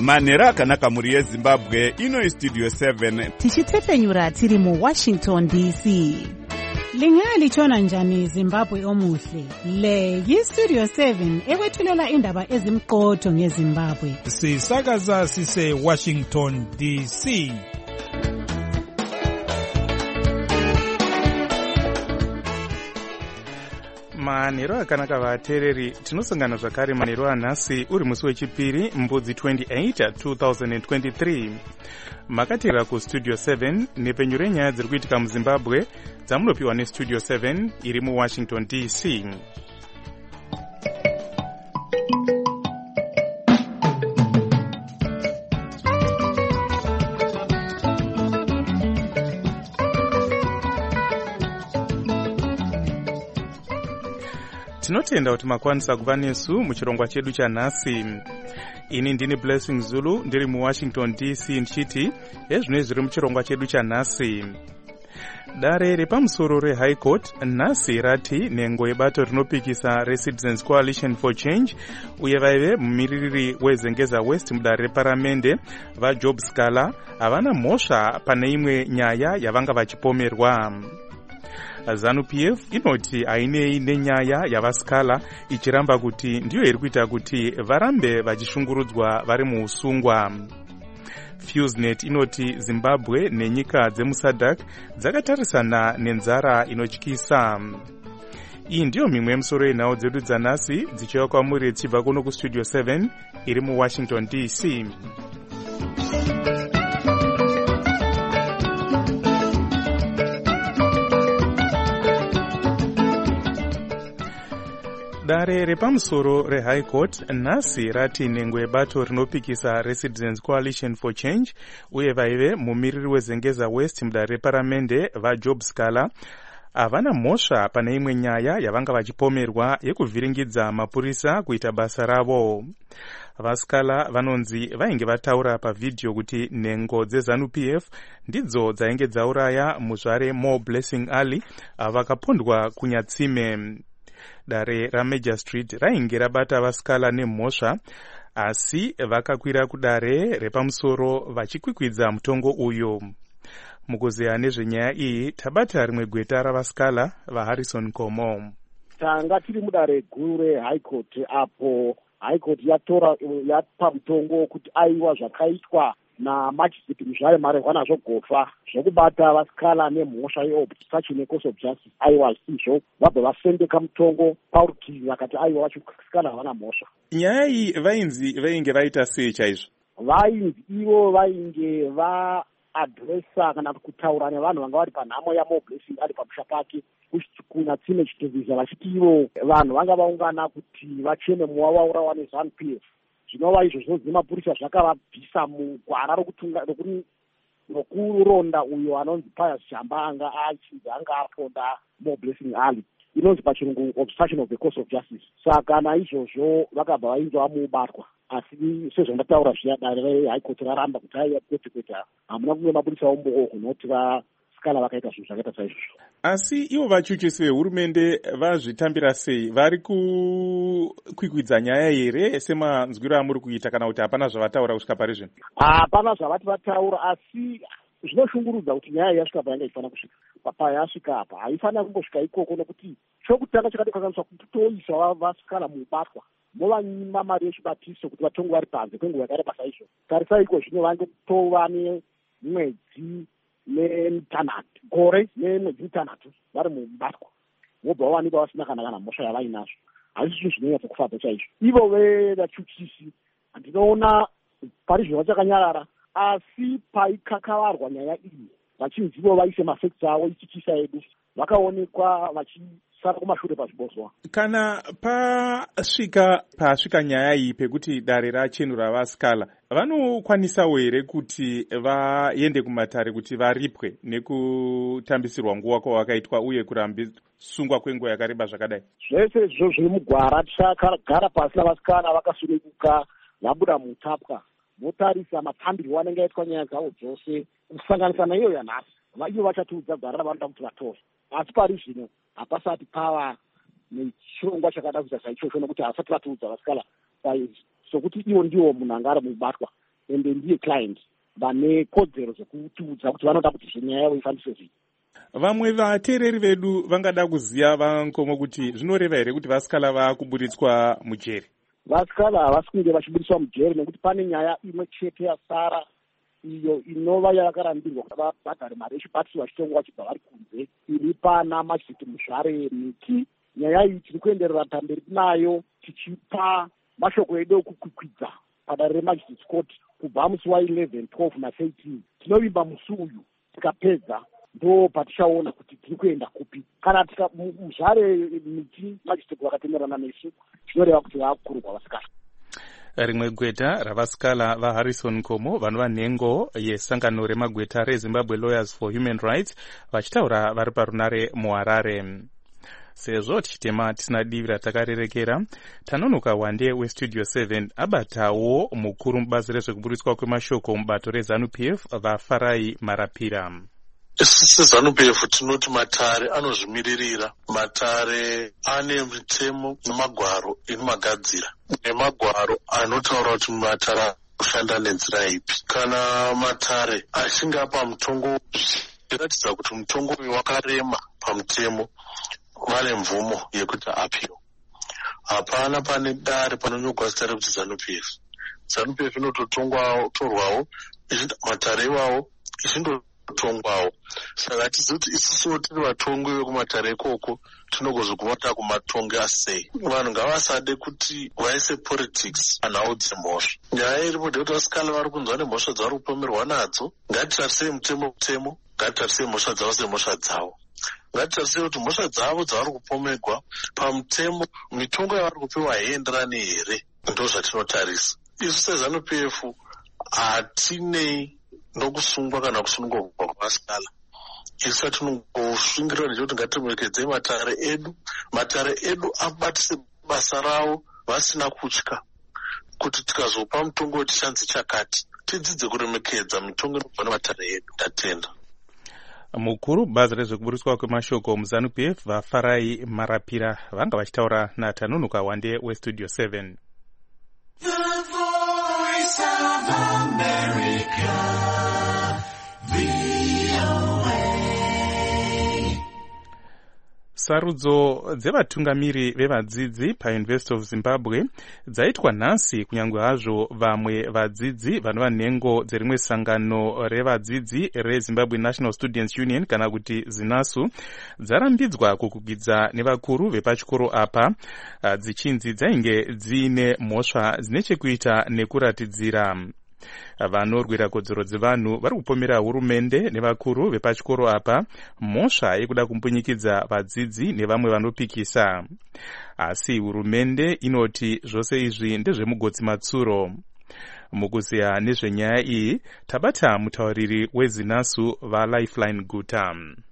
manhero akanaka mhuri yezimbabwe. Ino Studio 7 tichitepfenyura tiri muWashington DC. Lingalitshona njani Zimbabwe omuhle? Le yiStudio 7 ekwethulela indaba ezimqotho ngeZimbabwe. Sisakaza sise Washington DC. Manhero akanaka vateereri, tinosangana zvakare manhero anhasi uri musi wechipiri mbudzi 28 2023. Makateerera kuStudio 7 nepfenyuro renyaya dziri kuitika muZimbabwe dzamunopiwa neStudio 7 iri muWashington DC. Tinotenda kuti makwanisa kuva nesu muchirongwa chedu chanhasi. Ini ndini Blessing Zulu ndiri muWashington DC ndichiti ezvinoi zviri muchirongwa chedu chanhasi. Dare repamusoro reHigh Court nhasi rati nhengo yebato rinopikisa reCitizens Coalition for Change uye vaive mumiririri weZengeza West mudare reparamende vaJob Scala havana mhosva pane imwe nyaya yavanga vachipomerwa. ZANU-PF inoti ainei nenyaya yavaScala ichiramba kuti ndiyo iri kuita kuti varambe vachishungurudzwa vari muusungwa. FuseNet inoti Zimbabwe nenyika dzemuSADC dzakatarisana nenzara inotyisa. Iyi ndiyo mimwe yemisoro yenhau dzedu dzanhasi dzichiuya kwamuri dzichibva kuno kuStudio 7 iri muWashington DC. Dare repamusoro reHigh Court nhasi rati nhengo yebato rinopikisa reCitizens Coalition for Change uye vaive mumiriri weZengeza West mudare reparamende vaJob Scala havana mhosva pane imwe nyaya yavanga vachipomerwa yekuvhiringidza mapurisa kuita basa ravo. VaScala vanonzi vainge vataura pavhidhiyo kuti nhengo dzeZANU-PF ndidzo dzainge dzauraya muzvare Mo Blessing Ali vakapondwa kunyatsime. Dare raMajor Street rainge rabata vaScala nemhosva, asi vakakwira kudare repamusoro vachikwikwidza mutongo uyu. Mukuzeya nezvenyaya iyi tabata rimwe gweta ravaScala vaHarrison Komo. Tanga tiri mudare guru reHigh Court apo High Court yapa mutongo kuti aiwa zvakaitwa namajisiti muzvare marehwana zvogofa zvokubata vaScala nemhosva yeobstruction yecourse of justice aiwa zvisizvo vabva vasendeka mutongo parutivi vakati aiwa vaScala havana mhosva. Nyaya iyi vainge vaita sei chaizvo? Vainzi ivo vainge vaadresa kana kutaura nevanhu vanga vari panhamo yaMo Blessing ari pamusha pake kunyatsime chitevisa vachiti ivo vanhu vanga vaungana kuti vacheme muwawaurawa neZANU-PF. Zvinova izvozvo zvemapurisa zvakavabvisa mugwara rokuronda uyo anonzi Pius Chamba anga aponda Mo Blessing Ali, inonzi pachirungu obstruction of the course of justice. Saka naizvozvo vakabva vainzi vamubatwa, asi sezvandataura zviya dare reHigh Court raramba kuti aiva kwete hamuna kumwe mapurisa omboo kunoti vaScala vakaita zvinhu zvakaita saizvozvo. Asi ivo vachuchisi vehurumende vazvitambira sei? Vari kukwikwidza nyaya here semanzwiro amuri kuita kana kuti hapana zvavataura kusvika pari zvino? Hapana zvavati vataura, asi zvinoshungurudza kuti nyaya yasvika payanga ifanira kusvika. Payasvika apa haifanira kumbosvika ikoko nokuti chokutanga chakadikananiswa kuti toisa vaScala mubatwa movanyima mari yechibatiso kuti vatongo vari panze kwenguva yakareba saizvo. Tarisaiko zvino vange tova nemwedzi nemutanhatu gore nemwedzi mutanhatu vari mubatwa vobva vawanikwa vasina kana mhosva yavainazvo. Hazvi zvinhu zvinonyatsa kufadza chaizvo. Ivo vevachuchisi handinoona pari zvino vachakanyarara, asi paikakavarwa nyaya iyi vachinzivo vaise mafekts avo ichichisa edu vakaonekwa vachisara kumashure pazvibozwa. Kana pasvika nyaya iyi pekuti dare rachenura vaScala, vanokwanisawo here kuti vaende kumatare kuti varipwe nekutambisirwa nguva kwavakaitwa uye kurambisungwa kwenguva yakareba zvakadai? Zvese izvo zviri mugwara tichagara pasi navaScala vakasununguka vabuda mutapwa votarisa matambirwo anenge aitwa nyaya dzavo dzose kusanganisa naiyo yanhasi. Ivo vachatiudza gwara ravanoda kuti vatore, asi pari zvino hapasati pava nechirongwa chakada kuita saichocho nokuti havasati vatiudza vaScala sokuti ivo ndiwo munhu anga ari mubatwa. ende ndiye client vane kodzero dzekutiudza kuti vanoda kuti nyaya yavo ifambiswe zvii. Vamwe vateereri vedu vangada kuziva vankomo kuti zvinoreva here kuti vasikala vakuburitswa mujeri? Vasikala havasi kunge vachiburitswa mujeri nekuti pane nyaya imwe chete yasara iyo inova yakarambirwa kuti vabhadhare mari yechipatisi vachitongwa vachibva vari kunze, iri pana Majisteti Muzvare Miti. Nyaya iyi tiri kuenderera pamberi nayo tichipa mashoko edu okukwikwidza padare remajisteti court kubva musi wa11, 12 na13. Tinovimba musi uyu, tikapedza ndo patichaona kuti tiri kuenda kupi. Kana Muzvare Miti majisteti vakatenderana nesu, tinoreva kuti vakurwa vasikala. Rimwe gweta ravasikala vaHarrison Komo vanova nhengo yesangano remagweta reZimbabwe Lawyers for Human Rights vachitaura vari parunare muHarare. Sezvo tichitema tisina divi ratakarerekera, Tanonoka Wande weStudio 7 abatawo mukuru mubazi rezvekuburitswa kwemashoko mubato reZANU-PF vaFarai Marapira. Isi ZANU-PF tinoti matare anozvimiririra. Matare ane mitemo nemagwaro inomagadzira, nemagwaro anotaura kuti matare kushanda nenzira ipi. Kana matare achinge apa mutongo zvichiratidza kuti mutongo uyu wakarema pamutemo, vane mvumo yekuti apiwa. Hapana pane dare panonyorwa zita rekuti ZANU-PF. ZANU-PF inototorwawo matare iwawo ichindotongwawo. Saka tizivi kuti isusu tiri vatongi vekumatare ikoko tinogozogumata kumatongi asei. Vanhu ngavasade kuti vaise politics panhau dzemhosva. Nyaya iripo ndekuti vasikala vari kunzwa nemhosva dzavari kupomerwa nadzo. Ngatitarisei mutemo, ngatitarisei mhosva dzavo semhosva dzavo. Ngatitarisei kuti mhosva dzavo dzavari kupomerwa pamutemo, mitongo yavari kupiwa haienderani here. Ndo zvatinotarisa. Isu seZANU-PF hatinei nokusungwa kana kusunungurwa kwavasikala. Isu tinongosungirira nechekuti ngatiremekedze matare edu abatise basa ravo vasina kutya, kuti tikazopa mutongo tichanzi chakati tidzidze kuremekedza mitongo inobva nematare edu. Tatenda. Mukuru bazi rezvekuburitswa kwemashoko muZANU-PF vaFarai Marapira vanga vachitaura naTanonoka Wande weStudio 7. The Voice of America, VOA. Sarudzo dzevatungamiri vevadzidzi paUniversity of Zimbabwe dzaitwa nhasi, kunyange hazvo vamwe vadzidzi vanova nhengo dzerimwe sangano revadzidzi reZimbabwe National Students Union kana kuti ZINASU dzarambidzwa kukugidza nevakuru vepachikoro apa, dzichinzi dzainge dziine mhosva dzine chekuita nekuratidzira. Vanorwira kodzero dzevanhu vari kupomera hurumende nevakuru vepachikoro apa mhosva yekuda kumbunyikidza vadzidzi nevamwe vanopikisa. Asi hurumende inoti zvose izvi ndezvemugodzi matsuro. Mukuziya nezvenyaya iyi tabata mutauriri weZINASU vaLifeline Guta.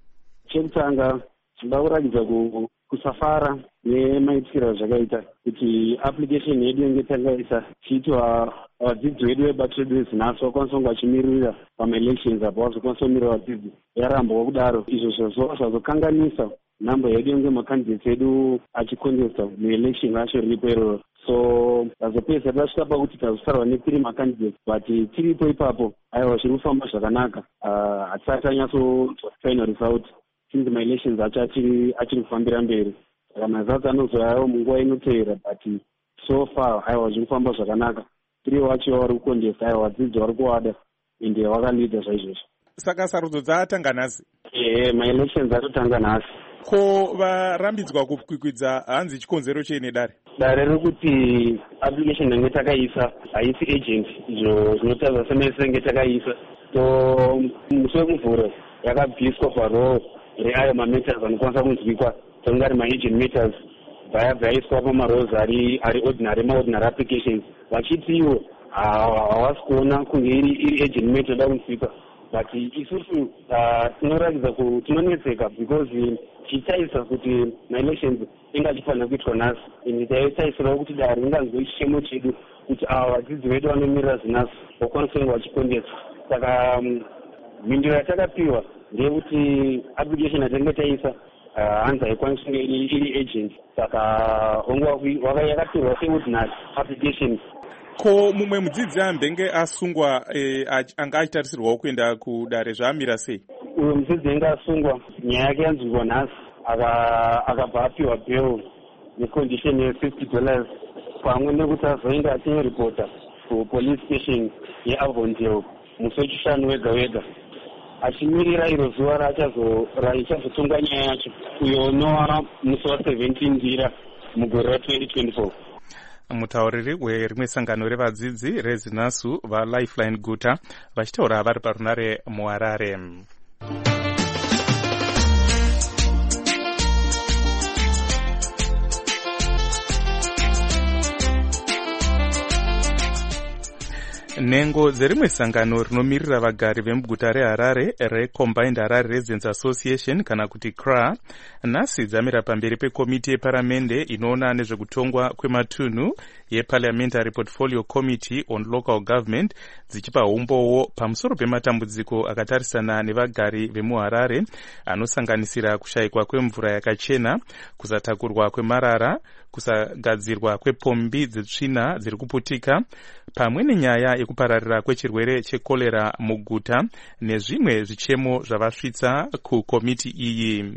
Chekutanga tinoda kuratidza kusafara nemaitirwo zvakaita kuti application yedu yenge tangaisa chiitwa vadzidzi vedu vebato redu reZINASU vakwanisa kunge vachimirira pamaelections apo vazokwanisa kumirira vadzidzi yarambwa kudaro. Izvo zvazokanganisa nhamba yedu yenge makandidates edu achikontesta muelection acho riripo iroro. So tazopedza tasvika pakuti tazosarwa ne3 makandidates, but tiripo ipapo aiwa zviri kufamba zvakanaka. Hatisati tanyatsotsva final result since maelections acho achiri kufambira mberi. Saka mazazi anozoyawo munguva inotevera, but so far aiwa zviri kufamba zvakanaka. 3 wacho vari kukontesta, aiwa vadzidzi vari kuwada ende vakalida zvaizvozvo. Saka sarudzo dzatanga nhasi? Maelections atotanga nhasi. Ko varambidzwa kukwikwidza hanzi chikonzero chene dare? Dare rekuti application yange takaisa haisi agent, izvo zvinotaura semese takaisa. So musi wekuvhura yakabviswa paroo reayo mameters anokwanisa kunzwikwa tingari maagent meters vaiswa pamarows ari ordinary maordinary applications, vachiti iwo havasi kuona kunge iri agent meter da kunzwikwa. But isusu tinoratidza kuti tinonetseka because tichitaisa kuti maelections inge achifanira kuitwa nhasi, ende taitaisirawo kuti dare ringanzwe chichemo chedu kuti ava vadzidzi vedu vanomirira ZINASU vakwanisa kunge vachikondesa. Saka mhinduro yatakapiwa ndeyekuti application yatange taisa hanzi haikwanisi kunge iri agent, saka yakapirwa seordinary application. Ko mumwe mudzidzi ambenge asungwa anga achitarisirwawo kuenda kudare zvaamira sei? Uyo mudzidzi anga asungwa nyaya yake yanzwirwa nhasi akabva apiwa bail necondition $50 pamwe nekuti azoenda achinyoripota kupolice station yeAvondale musi wechishanu wega wega achimirira iro zuva raichazotonga nyaya yacho uyo unova musi wa17 ndira mugore ra2024. mutauriri werimwe sangano revadzidzi rezinasu vaLifeline Guta vachitaura vari parunare muHarare. Nhengo dzerimwe sangano rinomirira vagari vemuguta reHarare reCombined Harare Residents Association kana kuti CRA nhasi dzamira pamberi pekomiti yeparamende inoona nezvekutongwa kwematunhu yeParliamentary Portfolio Committee on Local Government dzichipa umbowo pamusoro pematambudziko akatarisana nevagari vemuHarare anosanganisira kushayikwa kwemvura yakachena, kusatakurwa kwemarara, kusagadzirwa kwepombi dzetsvina dziri kuputika, pamwe nenyaya yekupararira kwechirwere chekorera muguta nezvimwe zvichemo zvavasvitsa kukomiti iyi.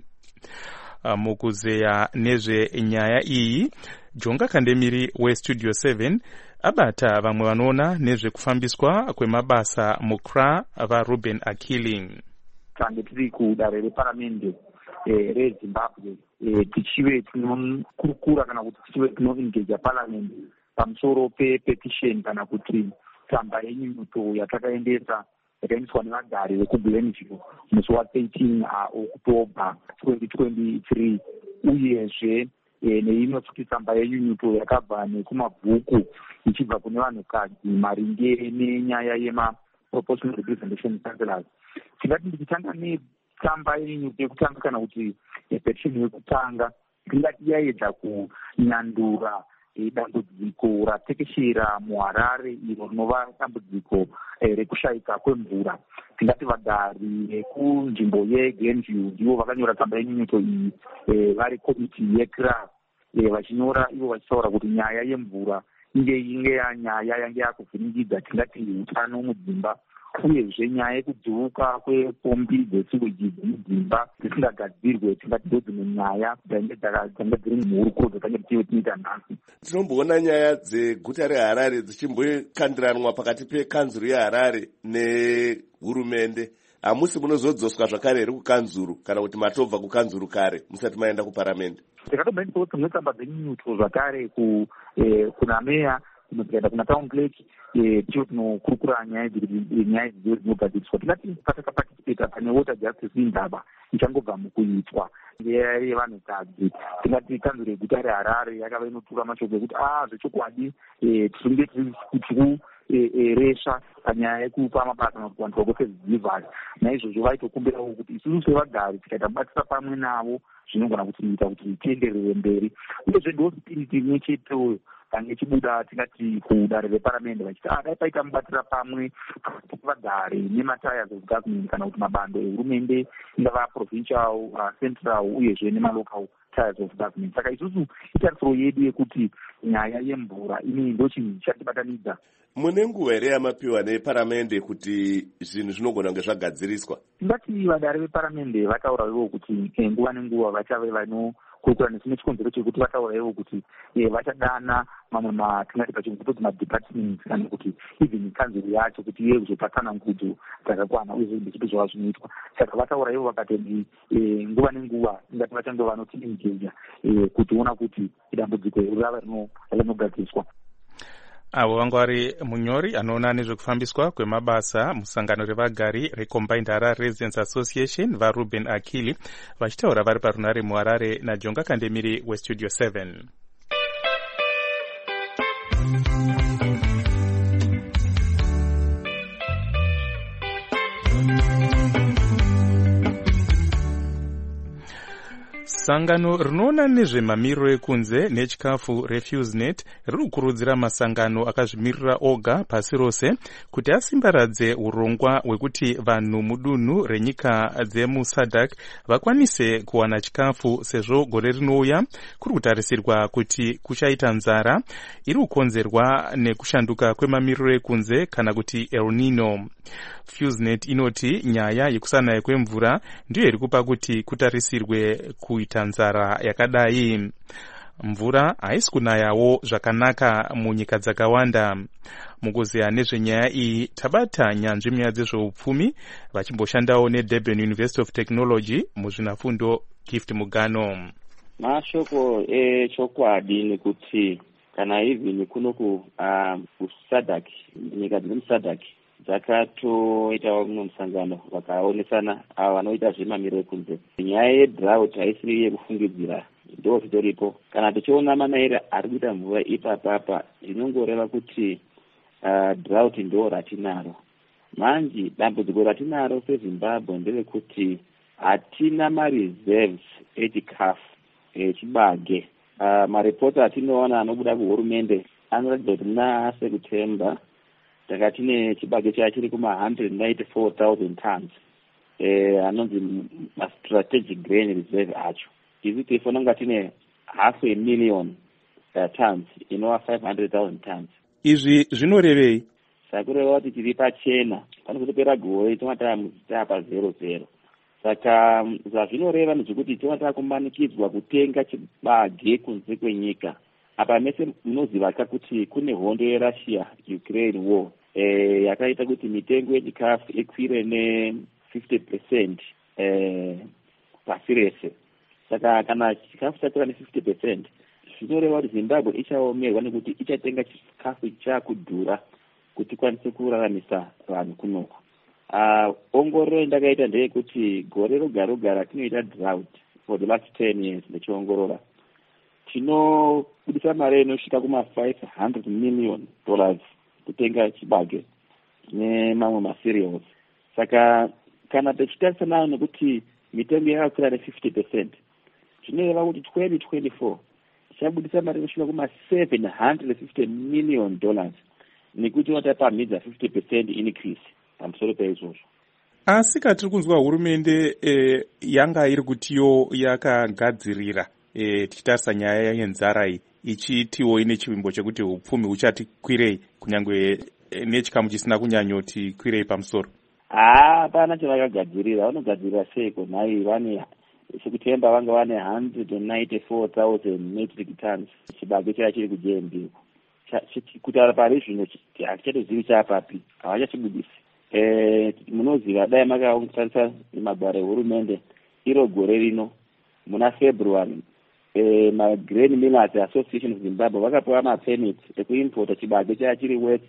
Mukuzeya nezvenyaya iyi, Jonga Kandemiri weStudio 7 abata vamwe vanoona nezvekufambiswa kwemabasa muCRA vaRuben Akili. Tange tiri kudare reparamende reZimbabwe tichive tinokurukura kana kuti tichive tinoengeja parliament pamusoro pepetition kana kuti tsamba yenyunyuto yatakaendesa yakaendeswa nevagari vekuGlenville musi wa13 Oktoba 2023 uyezve neimwe futi tsamba yenyunyuto yakabva nekumabhuku ichibva kune vanhukadzi maringe nenyaya yema-proportional representation councillors. Tingati ndichitanga netsamba yenyunyuto yekutanga kana kuti petition yekutanga, tingati yaedza kunyandura dambudziko ratekeshera muHarare iro rinova dambudziko rekushayika kwemvura. Tingati vagari vekunzvimbo yeGlenville ndivo vakanyora tsamba yenyunyuto iyi vari komiti yeCRA vachinyora ivo vachitaura kuti nyaya yemvura inge nyaya yange yakuvhiringidza tingati utano mudzimba, uyezve nyaya yekudzuka kwepombi dzesiweji dzemudzimba dzisingagadzirwe tingati ndodzimwe nyaya dzanga dziri muhurukuro dzatange tichiita nhasi. Tinomboona nyaya dzeguta reHarare dzichimbokandiranwa pakati pekanzuru yeHarare nehurumende. Hamusi munozodzoswa zvakare here kukanzuru kana kuti matobva kukanzuru kare musati maenda kuparamende? Tikatomboendawo dzimwe tsamba dzenyunyuto zvakare kuna meya tikaenda kuna town clerk ticho tinokurukura nyaya idzi dzinogadziriswa. Tingati patakapatisipeta pane water justice indaba ichangobva mukuitwa yevanhukadzi. Tingati kanzuro yeguta reHarare yakava inotura mashoko ekuti zvechokwadi tiringe resha panyaya yekupa mabasa kuvanhu vakosedzidzivhari. Naizvozvo vaitokumbirawo kuti isusu sevagari tikaita mubatsira pamwe navo zvinogona kutiita kuti tienderere mberi. Uyezve ndo spiriti imwe cheteyo kange chibuda tingati kudare reparamende vachiti dai paita mubatsira pamwe vagari nematires of government kana kuti mabando ehurumende ingava provincial, central uyezve nemalocal tires of government. Saka isusu itarisiro yedu yekuti nyaya yemvura ini ndo chinhu chatibatanidza. Mune nguva here yamapiwa neparamende kuti zvinhu zvinogona kunge zvagadziriswa? Tingati vagari veparamende vataura ivo kuti nguva nenguva vachave vanokurukura nesimwe chikonzero chekuti vataura ivo kuti vachadana mamwe tingati pachingutodzi madepartments kana kuti even kanzuro yacho kuti iye kuzopatsana ngudzo dzakakwana uye zvipi zvava zvinoitwa. Saka vataura ivo vakati nguva nenguva tingati vachange vanotiengeja kutiona kuti dambudziko rava rinogadziriswa. Avo vanga vari munyori anoona nezvekufambiswa kwemabasa musangano revagari reCombined Harare Residents Association vaRuben Akili vachitaura vari parunare muHarare naJonga Kandemiri weStudio 7. sangano rinoona nezvemamiriro ekunze nechikafu RefuseNet riri kukurudzira masangano akazvimirira oga pasi rose kuti asimbaradze urongwa hwekuti vanhu mudunhu renyika dzemuSADC vakwanise kuwana chikafu, sezvo gore rinouya kuri kutarisirwa kuti kuchaita nzara iri kukonzerwa nekushanduka kwemamiriro ekunze kana kuti El Nino. FuseNet inoti nyaya yekusanaya kwemvura ndiyo iri kupa kuti kutarisirwe kuita nzara yakadai. Mvura haisi kunayawo zvakanaka munyika dzakawanda. Mukuzeya nezvenyaya iyi tabata nyanzvi munyaya dzezveupfumi vachimboshandawo neDurban University of Technology muzvinafundo Gift Mugano. Mashoko echokwadi nekuti kana even kuno kuSADC, nyika dzemuSADC dzakatoitawo mumwe musangano vakaonesana ava vanoita zvemamiriro ekunze. Nyaya yedrought haisiri yekufungidzira, ndo zvitoripo. Kana tichiona manaira ari kuita mvura ipapapa, zvinongoreva kuti drought ndo ratinaro. Manje dambudziko ratinaro seZimbabwe nderekuti hatina mareserves echikafu chibage. Marepota atinoona anobuda kuhurumende anoratidza kuti muna September takatine chibage chachiri kuma 194,000 tons. Anonzi strategic grain reserve acho. Izi tifona kunga tine 500,000 tons, inova 500,000 tons. Izvi zvinorevei? Sakureva kuti tiri pachena, pane kutopera gore tapa 00. Saka zvazvinoreva ndezvekuti tinotaka kumanikidzwa kutenga chibage kunze kwenyika. Apa mese munoziva kuti kune hondo yeRussia Ukraine war yakaita kuti mitengo yechikafu ikwire ne50% pasi rese. Saka kana chikafu chakwira ne50%, zvinoreva kuti Zimbabwe ichaomerwa nekuti ichatenga chikafu chakudhura kuti kwanise kuraramisa vanhu kunoko. Ongororo ndakaita ndeyekuti gore roga ratinoita drought for the last 10 years ndichiongorora, tinobudisa mari inosvika kuma $500 million kutenga chibage nemamwe macereals. Saka kana tichitarisana nekuti mitengo yakakwira ne50%, zvinoreva kuti 2024 tichabudisa mari inosvika kuma $750 million nekuti watapamhidza 50% increase pamusoro peizvozvo. Asi katiri kunzwa hurumende yanga iri kutiyo yakagadzirira tichitarisa nyaya yenzara iyi ichitiwo ine chivimbo chekuti upfumi uchati kwirei kunyangwe nechikamu chisina kunyanyoti kwirei pamusoro. Hapana chavakagadzirira. Vanogadzirira seiko? Nhai vane sekutemba vanga vane 194,000 metric tons chibage chachiri kuJNB. Kutaura pari zvino hatichatozivi chapapi, havachachibudisi. Munoziva dai makatarisa magwaro ehurumende iro gore rino muna February, maGrain Millers Association of Zimbabwe vakapiwa mapermit ekuimpota chibage chachiri worth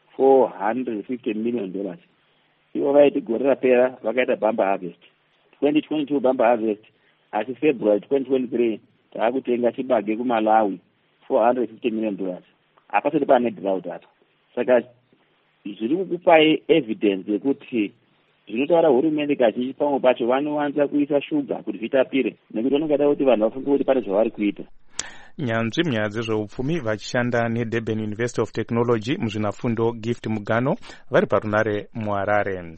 $450 million. Ivo vaiti gore rapera vakaita bumper harvest 2022 bumper harvest, asi February 2023 taakutenga chibage kuMalawi $450 million. Hapasati pane drought apa. Saka zviri kukupai evidence yekuti zvinotaura hurumende kazhinji pamwe pacho vanowanza kuisa shuga kuti zvitapire, nekuti vanongada kuti vanhu vafunge kuti pane zvavari kuita. Nyanzvi munyaya dzezveupfumi vachishanda neDurban University of Technology muzvinafundo Gift Mugano vari parunare muHarare.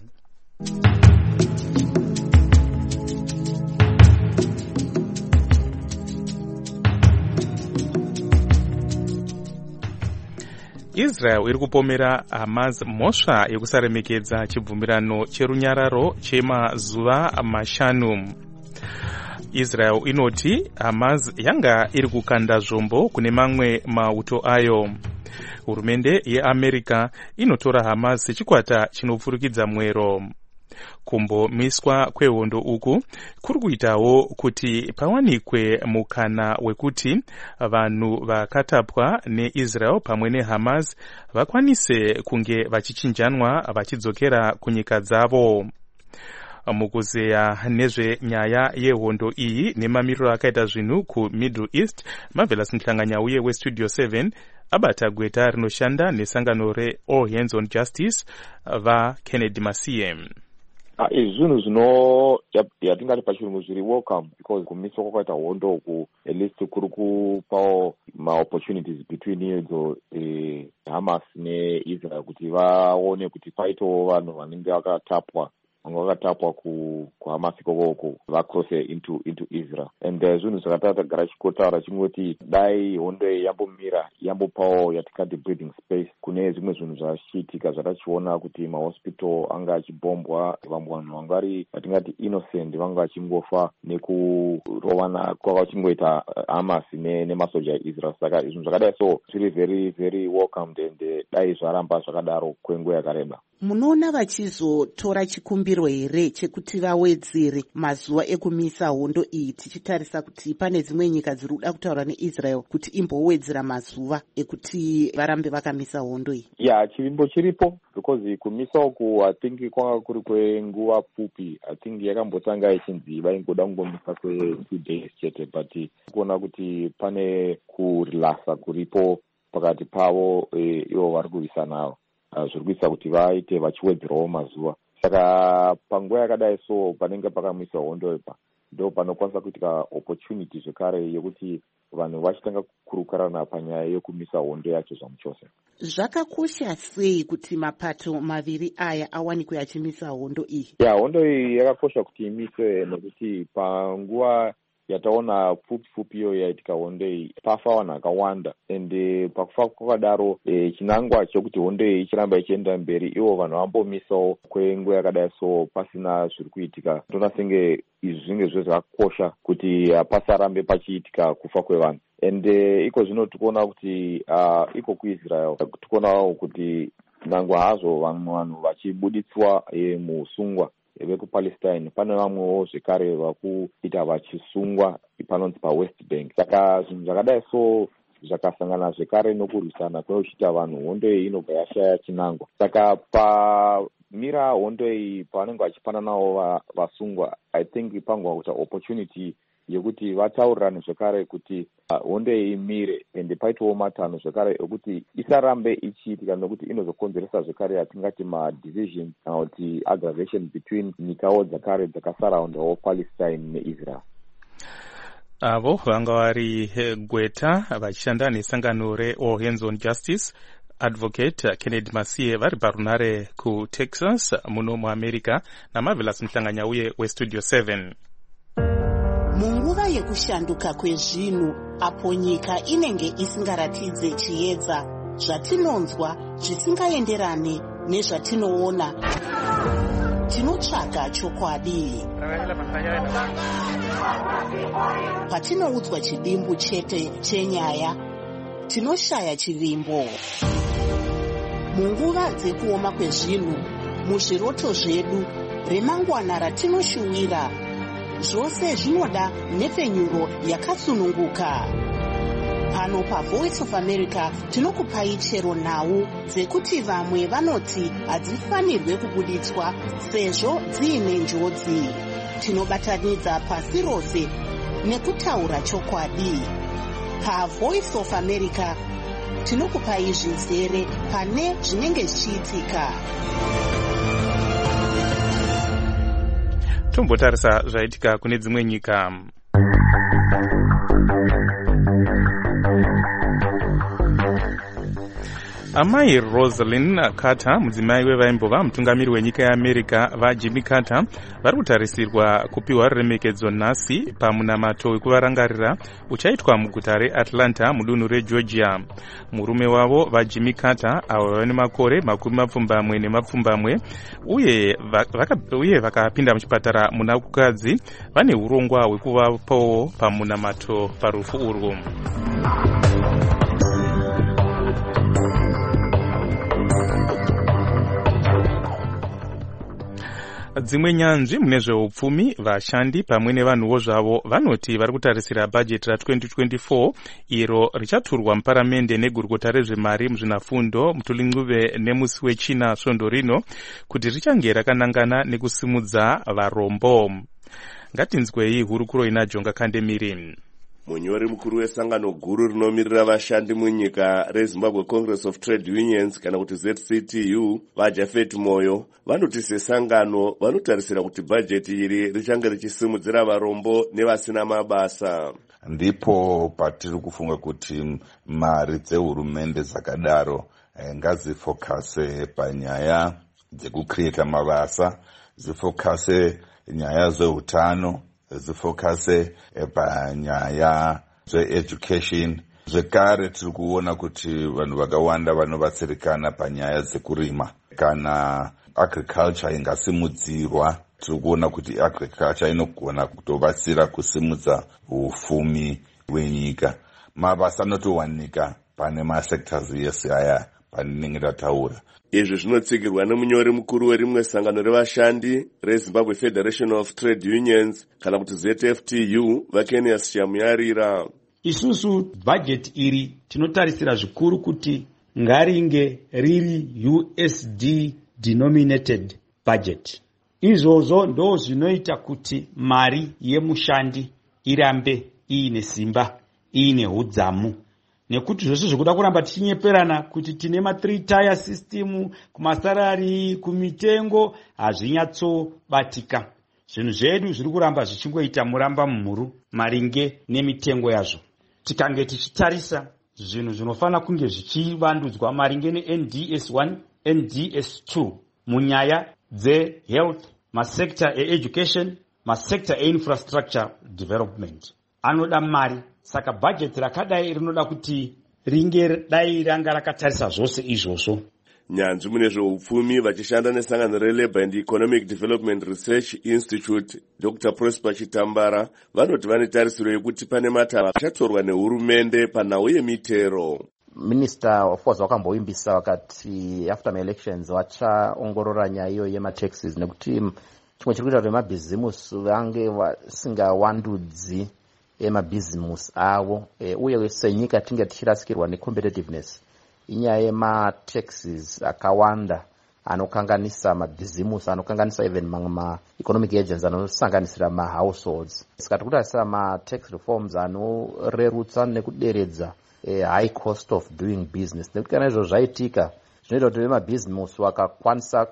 Israel iri kupomera Hamas mhosva yekusaremekedza chibvumirano cherunyararo chemazuva mashanu. Israel inoti Hamas yanga iri kukanda zvombo kune mamwe mauto ayo. Hurumende yeAmerica inotora Hamas sechikwata chinopfurikidza mwero. Kumbomiswa kwehondo uku kuri kuitawo kuti pawanikwe mukana wekuti vanhu vakatapwa neIsrael pamwe neHamas vakwanise kunge vachichinjanwa vachidzokera kunyika dzavo. Mukuzeya nezvenyaya yehondo iyi nemamiriro akaita zvinhu kuMiddle East, Marvelous Mhlanganyauye weStudio 7 abata gweta rinoshanda nesangano reAll Hands on Justice vaKennedy Masiye. zvinhu yatingati pachirungu zviri welcome, because kumiswa kwakaita hondo uku at least kuri kupawo maopportunities between idzo Hamas neIsrael kuti vaone kuti paitawo vanhu vanenge vakatapwa kuHamas ikoko vacrosse into Israel. And zvinhu zvakatagara chikotaura chingoti dai hondo yambomira yambopawo yatingati breathing space kune zvimwe zvinhu zvachiitika zvatachiona kuti mahospital anga achibombwa, vamwe vanhu vanga vari vatingati innocent vanga vachingofa nekurovana kwavachingoita Hamas nemasoja eIsrael. Saka zvinhu zvakadai so zviri very very welcomed and dai zvaramba zvakadaro kwenguva yakareba. Munoona vachizotora chikumbiro here chekuti vawedzere mazuva ekumisa hondo iyi, tichitarisa kuti pane dzimwe nyika dziri kuda kutaura neIsrael kuti imbowedzera mazuva ekuti varambe vakamisa hondo iyi? Chivimbo chiripo, because kumisa uku I think kwanga kuri kwenguva pfupi. I think yakambotanga ichinzi vaingoda kungomisa kwe2 days chete, but kuona kuti pane kurilasa kuripo pakati pavo ivo vari kurwisanawo. Zviri kuisa kuti vaite vachiwedzerawo mazuva. Saka panguva yakadai so panenge pakamisa hondo ndo panokwanisa kuitika opportunity zvekare yekuti vanhu vachitanga kukurukarana panyaya yekumisa hondo yacho zvamuchose. Zvakakosha sei kuti mapato maviri aya awanikwe achimisa hondo iyi? Hondo iyi yakakosha kuti imiswe nekuti panguva yataona pfupi iyo yaitika hondo iyi pafa vanhu vakawanda, and pakufa kwakadaro chinangwa chekuti hondo iyi ichiramba ichienda mberi ivo vanhu vambomisawo kwenguva yakadai so pasina zviri kuitika. Ndona senge izvi zvinge zvakakosha kuti pasarambe pachiitika kufa kwevanhu. And iko zvino tikuona kuti iko kuIsrael tikuonawo kuti nangwa hazvo vamwe vanhu vachibuditswa muusungwa vekupalestine, pane vamwewo zvekare vakuita vachisungwa panonzi paWest Bank. Saka zvinhu zvakadai so zvakasangana zvekare nokurwisana kwekuchita vanhu, hondo iyi inobva yashaya chinangwa. Saka pamira hondo iyi pavanenge vachipananawo vasungwa, I think pangwa kuita opportunity yekuti vataurirane zvekare kuti hondo iyi imire, ende paitowo matanho zvekare ekuti isarambe ichiitika nokuti inozokonzeresa zvekare yatingati madivision kana kuti aggravation between nyikawo dzakare dzakasaraundawo Palestine neIsrael. Avo vanga vari Gweta vachishanda nesangano reAll Hands on Justice, Advocate Kennedy Masiye vari parunare kuTexas muno muAmerica, naMarvelous Mhlanganya uye weStudio 7. Munguva yekushanduka kwezvinhu, apo nyika inenge isingaratidze chiedza, zvatinonzwa zvisingaenderane nezvatinoona, tinotsvaga chokwadi. Patinoudzwa chidimbu chete chenyaya, tinoshaya chivimbo. Munguva dzekuoma kwezvinhu, muzviroto zvedu, remangwana ratinoshuwira, zvose zvinoda nhepfenyuro yakasununguka. Pano paVoice of America tinokupai chero nhau dzekuti vamwe vanoti hadzifanirwe kubuditswa sezvo dziine njodzi. Tinobatanidza pasi rose nekutaura chokwadi. PaVoice of America tinokupai zvizere pane zvinenge zvichiitika. Tombotarisa zvaitika kune dzimwe nyika. Amai Rosalynn Carter, mudzimai wevaimbova mutungamiri wenyika yeAmerica vaJimmy Carter, vari kutarisirwa kupiwa ruremekedzo nhasi pamunamato wekuvarangarira uchaitwa muguta reAtlanta mudunhu reGeorgia. Murume wavo vaJimmy Carter, avo vane makore 40 uye vakapinda muchipatara muna kukadzi, vane urongwa hwekuvapowo pamunamato parufu urwu. Dzimwe nyanzvi mune zveupfumi, vashandi pamwe nevanhuwo zvavo vanoti vari kutarisira bhajeti ra2024 iro richaturwa muparamende negurukota rezvemari muzvinafundo Muthulincuve nemusi wechina svondo rino kuti richange rakanangana nekusimudza varombo. Ngatinzwei hurukuro ina Jonga Kandemiri. Munyori mukuru wesangano guru rinomirira vashandi munyika reZimbabwe Congress of Trade Unions kana kuti ZCTU vaJafet Moyo vanoti sesangano vanotarisira kuti bhajeti iri richange richisimudzira varombo nevasina mabasa. Ndipo patiri kufunga kuti mari dzehurumende dzakadaro ngadzifokase panyaya dzekucreata mabasa, zifokase nyaya dzeutano, zifokase panyaya dzeeducation. Zvekare tiri kuona kuti vanhu vakawanda vanobatsirikana panyaya dzekurima. Kana agriculture ingasimudzirwa, tiri kuona kuti agriculture inogona kutobatsira kusimudza ufumi hwenyika. Mabasa anotowanika pane masectors yese aya paninenge ndataura. Izvi zvinotsigirwa nemunyori mukuru werimwe sangano revashandi reZimbabwe Federation of Trade Unions kana kuti ZFTU Vakenius Chamuyarira. Isusu bhajeti iri tinotarisira zvikuru kuti ngaringe riri USD denominated budget. Izvozvo ndo zvinoita kuti mari yemushandi irambe iine simba, iine hudzamu. Nekuti zvose zvikuda kuramba tichinyeperana kuti tine ma3 tier system kumasarari kumitengo hazvinyatsobatika. Zvinhu zvedu zviri kuramba zvichingoita muramba mumhuru maringe nemitengo yazvo. Tikange tichitarisa zvinhu zvinofana kunge zvichivandudzwa maringe neNDS1 NDS2 munyaya dzehealth, masekta education, masekta infrastructure development anoda mari. Saka bhajeti rakadai rinoda kuti ringe dai ranga rakatarisa zvose izvozvo. Nyanzvi mune zveupfumi vachishanda nesangano reLabour and Economic Development Research Institute Dr. Prosper Chitambara vanoti vane tarisiro yekuti pane matava achatorwa nehurumende panhau yemitero. Minister of course wakamboimbisa wakati after my elections vachaongorora nyaya iyo yemataxes nekuti chimwe chiri kuita kuti mabhizimusi vange vasingawandudzi emabhizimusi avo uye senyika tinge tichirasikirwa necompetitiveness. Inyaya yemataxes akawanda anokanganisa mabhizimusi, anokanganisa even mamwe ma-economic agents anosanganisira ma-households. Saka tikutarisa ma-tax reforms anorerutsa nekuderedza high cost of doing business. Nekuti kana izvo zvaitika zvinoita kuti vemabhizimusi vakakwanisa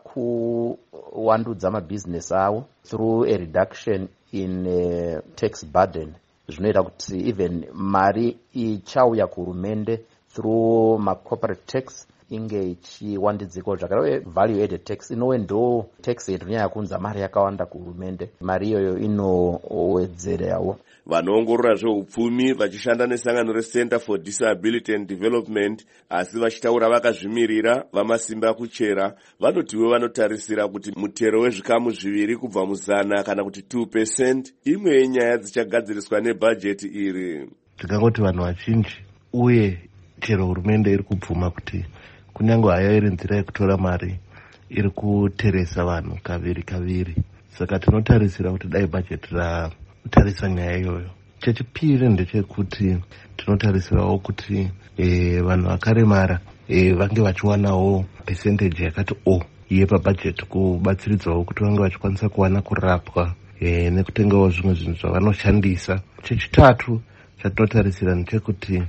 kuwandudza mabhizinesi avo through a reduction in tax burden. Zvinoita kuti even mari ichauya kuhurumende through ma-corporate tax inge ichiwandidziko zvakare. Value added tax inove ndo tax inonyanya kunza mari yakawanda kuhurumende. Mari iyoyo inowedzerawo. Vanoongorora zveupfumi vachishanda nesangano reCenter for Disability and Development asi vachitaura vakazvimirira vamasimba kuchera vanotiwo vanotarisira kuti mutero wezvikamu zviviri kubva muzana kana kuti 2% imwe yenyaya dzichagadziriswa nebhajeti iri. Tikangoti vanhu vazhinji uye chero hurumende iri kubvuma kuti kunyange haya iri nzira yekutora mari iri kuteresa vanhu kaviri. Saka tinotarisira kuti dai bhajeti ratarisa nyaya iyoyo. Chechipiri ndechekuti tinotarisirawo kuti vanhu vakaremara vange vachiwanawo percentage yakati yepabhajeti kubatsiridzawo kuti vange vachikwanisa kuwana kurapwa nekutengawo zvimwe zvinhu zvavanoshandisa. Chechitatu chatinotarisira ndechekuti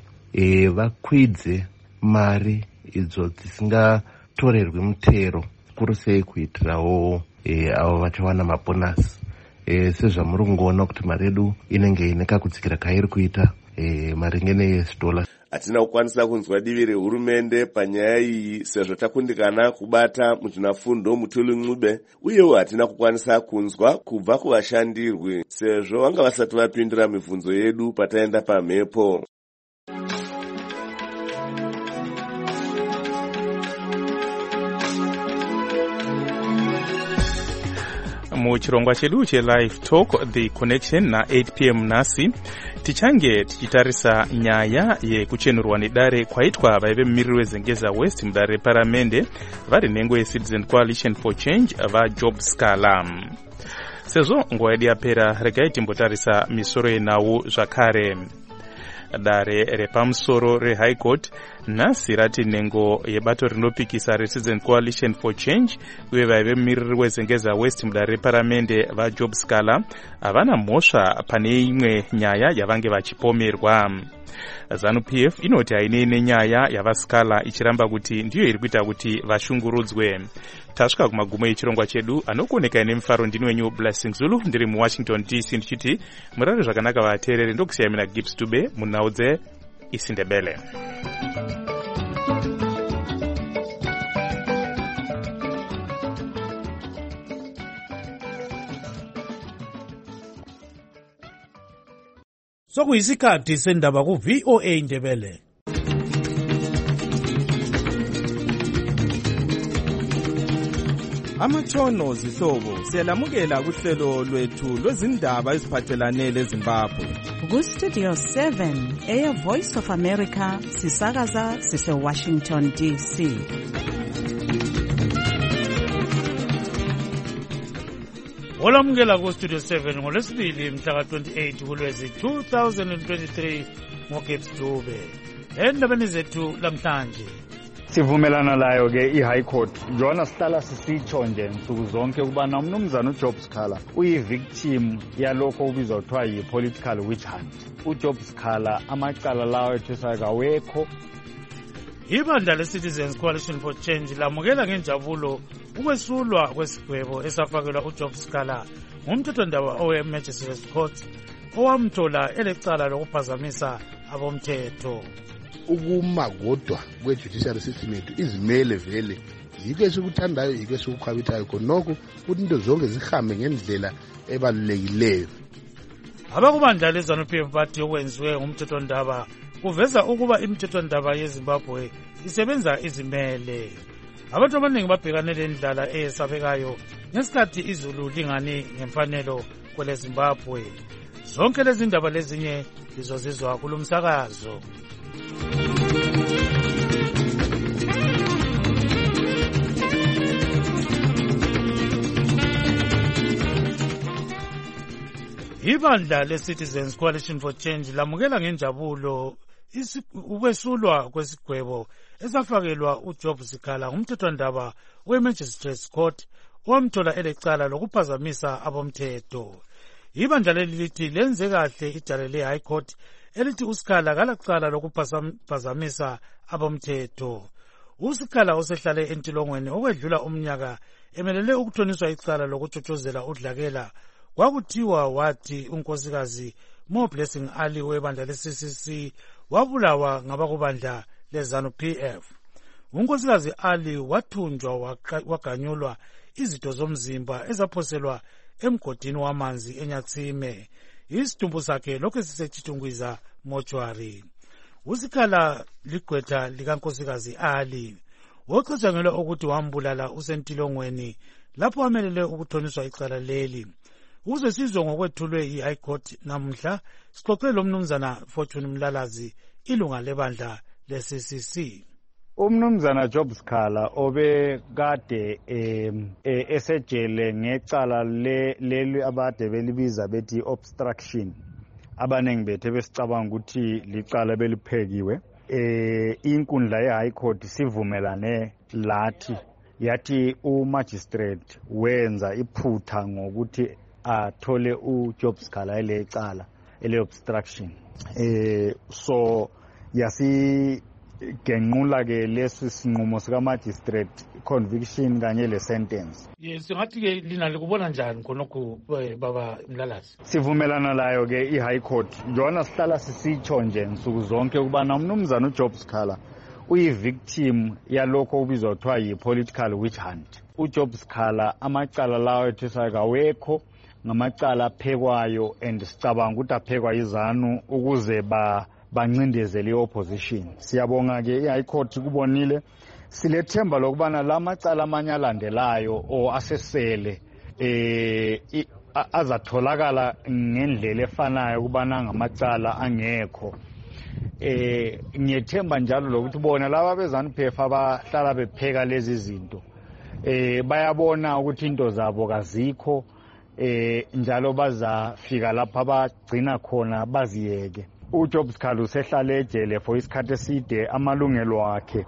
vakwidze mari idzo dzisingatorerwi mutero, kuru sei kuitirawo avo vachawana mabonasi. Sezvamuri kungoona kuti mari yedu inenge ine kakudzikira kairi kuita maringe neUSD. Hatina kukwanisa kunzwa divi rehurumende panyaya iyi sezvo takundikana kubata muzvinafundo Mutuli Ncube, uyewo hatina kukwanisa kunzwa kubva kuvashandirwi sezvo vanga vasati vapindura mibvunzo yedu pataenda pamhepo. Muchirongwa chedu chelive talk the connection na 8 p.m. nasi tichange tichitarisa nyaya yekuchenurwa nedare kwaitwa vaive mumiriri weZengeza West mudare reparamende vari nhengo yeCitizen Coalition for Change vaJob Scala. Sezvo nguva yedu yapera regai timbotarisa misoro yenhau zvakare. dare repamusoro rehigh court nhasi rati nhengo yebato rinopikisa reCitizen Coalition for Change uye vaive mumiriri wezengeza west mudare reparamende vaJob Scaler havana mhosva pane imwe nyaya yavange vachipomerwa. ZANU-PF inoti haine nenyaya yavaScaler ichiramba kuti ndiyo iri kuita kuti vashungurudzwe. Tasvika kumagumo echirongwa chedu, anokuoneka nemufaro ndini wenyu Blessing Zulu, ndiri muWashington DC ndichiti murare zvakanaka vateereri, ndokusiyai mina Gibbs Dube munhau dzeIsindebele. Sokuyisikhathi sendaba ku-VOA Indebele. Amathono zihlobo siyalamukela kuhlelo lwethu lwezindaba eziphathelane leZimbabwe. Ku-Studio 7 Voice of America sisakaza sise-Washington DC. Olamukela ku-Studio 7 ngolwesibili mhla ka-28 kuLwezi 2023 ngoGibbs Dube. Endabeni zethu lamhlanje sivumelana layo ke iHigh Court yona sihlala sisitsho nje nsuku zonke ukubana umnumzana uJob Scaler uyivictim yalokho ubizwa kuthiwa yi-political witch hunt. uJob Scaler amacala lawo ethisayo kawekho. Ibandla leCitizens Coalition for Change lamukela ngenjabulo ukwesulwa kwesigwebo esafakelwa uJob Scaler ngumthethwandaba owe-Magistrates Court owamthola elecala lokuphazamisa abomthetho. Ukuma kodwa kwe-judiciary system yethu izimele vele yiko esikuthandayo, yiko esikukhwabithayo khonokho ukuthi into zonke zihambe ngendlela ebalulekileyo. Abakubandla leZANU-PF bathi okwenziwe ngumthethwandaba kuveza ukuba imithethwandaba yeZimbabwe isebenza izimele. Abantu abaningi babhekane lendlala eyesabekayo ngesikhathi izulu lingani ngemfanelo kwele Zimbabwe. Zonke lezi ndaba lezinye lizozizwa kulumsakazo. Ibandla leCitizens Coalition for Change lamukela ngenjabulo ukwesulwa kwesigwebo esafakelwa uJob Scaler ngumthethwandaba we-Magistrates Court owamthola elecala lokuphazamisa abomthetho. Ibandla leli lithi lenze kahle idale le-High Court elithi uScaler kalacala lokuphazamisa abomthetho. uScaler osehlale entilongweni okwedlula umnyaka emelele ukuthoniswa icala lokutshotshozela udlakela kwakuthiwa wathi unkosikazi Mo Blessing Ali webandla le-CCC wabulawa ngabakubandla leZANU-PF. unkosikazi Ali wathunjwa waganyulwa izitho zomzimba ezaphoselwa emgodini wamanzi eNyatsime. Isidumbu sakhe lokhu sisechithungwiza mortuary. uScaler ligqwetha likankosikazi Ali wocatshangelwa ukuthi wambulala usentilongweni lapho amelele ukuthoniswa icala leli. Uze sizwe ngokwethulwe iHigh Court namuhla sixoxe lo mnumzana Fortune Mlalazi ilunga lebandla le-CCC. Umnumzana Job Scaler obekade esejele ngecala leli abade belibiza bethi obstruction. Abanengi bethe besicabanga ukuthi licala beliphekiwe. Inkundla yeHigh Court sivumelane lathi yathi umagistrate wenza iphutha ngokuthi athole uJob Scaler elecala ele-obstruction. So yasigenqula ke lesi sinqumo sika-magistrate conviction kanye le-sentence. Singathi ke lina likubona njani khonokho baba Mlalazi? Sivumelana layo ke iHigh Court yona sihlala sisitsho nje nsuku zonke ukubana umnumzana uJob Scaler uyivictim yalokho ubizwa kuthiwa yi-political witch hunt. uJob Scaler amacala lawo ethisayo kawekho, ngamacala aphekwayo and sicabanga ukuthi aphekwa yiZANU ukuze bancindezele i-opposition. Siyabonga ke iHigh Court kubonile silethemba lokubana la macala amanye alandelayo o asesele azatholakala ngendlela efanayo kubana ngamacala angekho. Ngiyethemba njalo lokuthi bona laba beZANU-PF abahlala bepheka lezi zinto bayabona ukuthi into zabo kazikho njalo bazafika lapha bagcina khona baziyeke. uJob Sikhala usehlale ejele for isikhathi eside, amalungelo akhe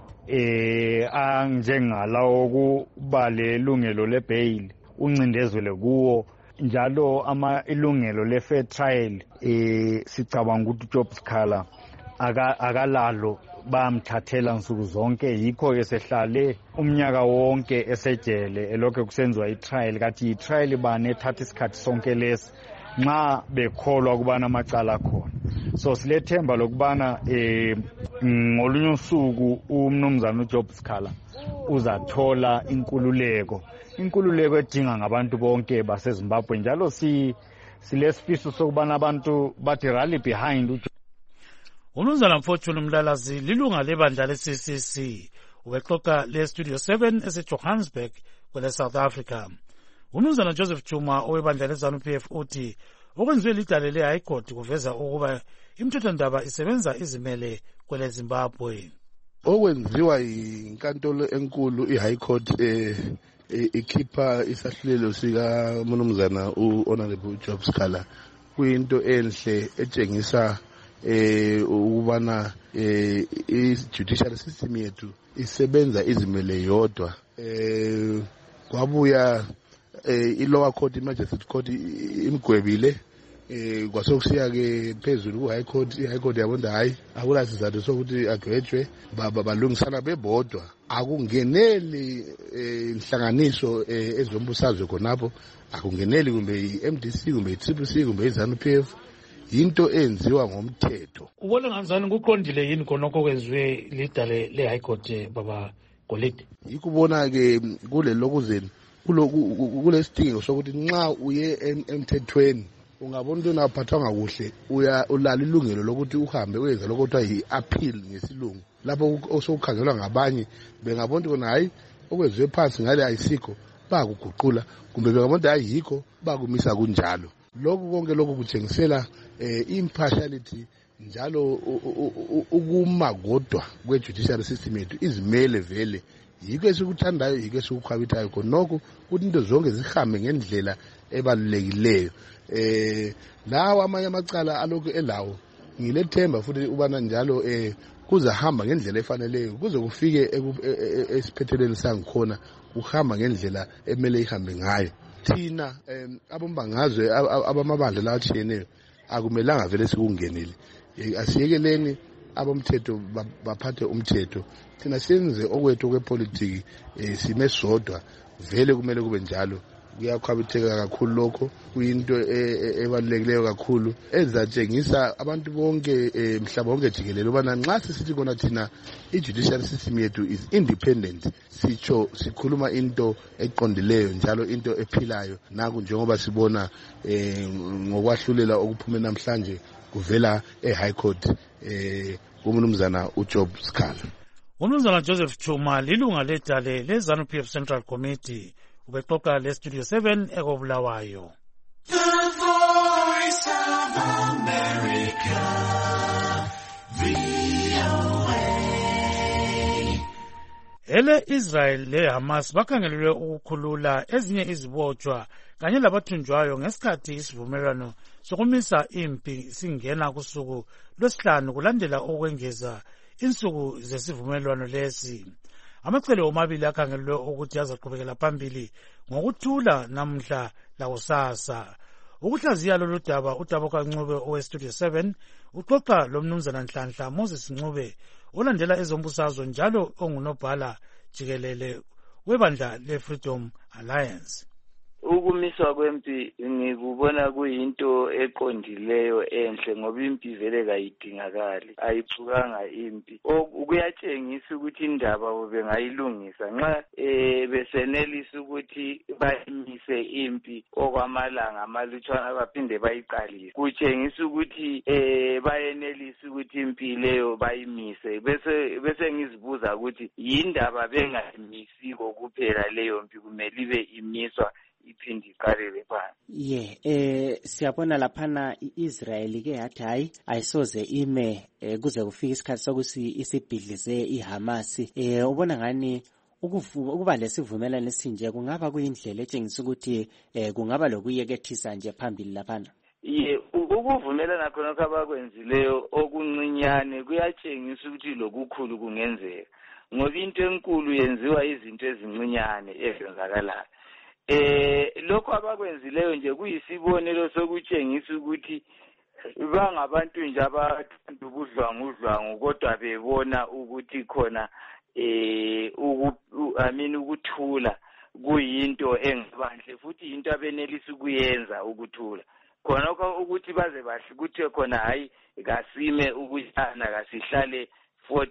anjengalawo kuba lelungelo lebail uncindezele kuwo, njalo ilungelo le-fair trial sicabanga ukuthi uJob Sikhala akalalo bamthathela nsuku zonke, yikho-ke sehlale umnyaka wonke esejele elokho kusenziwa itrial. Kathi itrial bani ethatha isikhathi sonke lesi nxa bekholwa ukubana amacala akhona. So silethemba lokubana ngolunye usuku umnumzana uJob Sikhala uzathola inkululeko edinga ngabantu bonke baseZimbabwe, njalo silesifiso sokubana abantu bathi rally behind uMnumzana Mfortune Mlalazi lilunga lebandla le-CCC ubexoxa le-Studio 7 eseJohannesburg kwele South Africa. uMnumzana Joseph Chuma owebandla le-ZANU-PF uthi okwenziwe lidale le-High Court kuveza ukuba imithethwandaba isebenza izimele kwele Zimbabwe. Okwenziwa yinkantolo enkulu i-High Court ikhipha isahlulelo sika Mnumzana u-Honorable Job Sikhala kuyinto enhle etshengisa ukubana i-judicial system yethu isebenza izimele yodwa. Kwabuya i-lower court, i-magistrate court imgwebile, kwasokusiya-ke phezulu ku-high court. I-high court yabona hayi akula sizathu sokuthi agwetshwe, balungisana bebodwa, akungeneli inhlanganiso ezombusazwe khonapho, akungeneli kumbe i-MDC kumbe i-CCC kumbe i-ZANU-PF, yinto enziwa ngomthetho. Ubona kanjani kuqondile yini khonokho kwenziwe lidale le-High Court baba Golide? Yikubona-ke kule lokuzeni kulesidingo sokuthi nxa uye emthethweni ungabona into naphathwanga kuhle ulala ilungelo lokuthi uhambe uyenza lokho kuthiwa yi-appeal ngesilungu, lapho osokukhangelwa ngabanye bengabona ukuthi hayi okwenziwe phansi ngale ayisikho bakuguqula, kumbe bengabona ukuthi hayi yikho bakumisa kunjalo. Lokhu konke lokhu kutshengisela impartiality njalo ukuma kodwa kwe-judicial system yethu izimele vele, yikho esikuthandayo, yikho esikukhwabithayo khonokho ukuthi into zonke zihambe ngendlela ebalulekileyo. Lawo amanye amacala alokhu elawo ngilethemba futhi ubana njalo kuzahamba ngendlela efaneleyo, kuze kufike esiphethelweni sangikhona uhamba ngendlela emele ihambe ngayo. Thina abombangazwe abamabandla lawa atshiyeneyo akumelanga vele sikungenele, asiyekeleni abomthetho baphathe umthetho, thina senze okwethu kwepolitiki sime sodwa, vele kumele kube njalo. Kuyakhwabitheka kakhulu lokho, kuyinto ebalulekileyo kakhulu ezatshengisa abantu bonke mhlaba wonke jikelele ubana nxa sisithi kona thina i-judicial system yethu is independent, sitsho sikhuluma into eqondileyo njalo into ephilayo, naku njengoba sibona ngokwahlulela okuphume namhlanje kuvela e-High Court kuMnumzana uJob Sikhala. uMnumzana Joseph Chuma lilunga ledale le-ZANU-PF Central Committee ubexoxa le-Studio 7 ekobulawayo. The Voice of America, VOA. Ele-Israel le-Hamas bakhangelelwe ukukhulula ezinye izibotshwa kanye labathunjwayo ngesikhathi isivumelwano sokumisa impi singena kusuku lwesihlanu kulandela ukwengeza insuku zesivumelwano lesi. Amacele omabili akhangelelwe ukuthi azaqhubekela phambili ngokuthula namhla lakusasa. Ukuhlaziya lolu daba uDabuka Ncube owe-Studio 7 uxoxa loMnumzana Nhlanhla Moses Ncube olandela ezombusazwe njalo ongunobhala jikelele webandla le-Freedom Alliance. Ukumiswa kwempi ngikubona kuyinto eqondileyo enhle ngoba impi vele kayidingakali, ayipfukanga impi. Kuyatshengisa ukuthi indaba bengayilungisa nxa besenelisa ukuthi bayimise impi okwamalanga amalutshwana baphinde bayiqalise. Kutshengisa ukuthi bayenelisa ukuthi impi leyo bayimise. Bese ngizibuza ukuthi yindaba bengayimisiko kuphela leyo mpi kumele ibe imiswa iphindi iqalele phansi. Siyabona laphana i-Israel ke yathi hayi ayisoze ime kuze kufike isikhathi sokuthi isibhidlize iHamas. Ubona ngani ukuba lesivumelano esinje kungaba kuyindlela etshengisa ukuthi kungaba lokuyekethisa nje phambili laphana? ukuvumelana khonokho abakwenzileyo okuncinyane kuyatshengisa ukuthi lokukhulu kungenzeka ngoba into enkulu yenziwa izinto ezincinyane ezenzakalayo. Lokho abakwenzileyo nje kuyisibonelo sokutshengisa ukuthi bangabantu nje abathanda ubudlwangudlwangu kodwa bebona ukuthi khona ukuthula kuyinto engabanhle futhi into abenelisa ukuyenza ukuthula khonokho ukuthi baze bahle ukuthi khona hayi kasime ukuyana kasihlale 4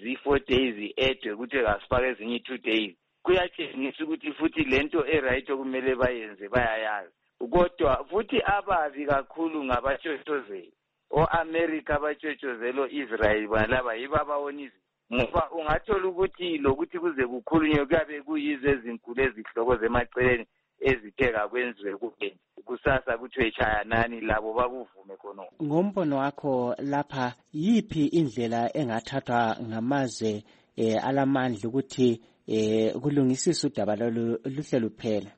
days edwe ukuthi kasifake ezinye 2 days kuyatshengisa ukuthi futhi lento eright okumele bayenze bayayazi kodwa futhi ababi kakhulu ngabatshotshozeli o-America abatshotshozela o-Israel balaba yibo abawonisa ngoba ungathola ukuthi lokuthi kuze kukhulunywe kuyabe kuyizo ezinkulu ezihloko zemaceleni ezitheka kwenziwe kusasa kuthiwe chayanani labo bakuvume khonokho. Ngombono wakho lapha yiphi indlela engathathwa ngamazwe alamandla ukuthi kulungisisa udaba luhle luphele?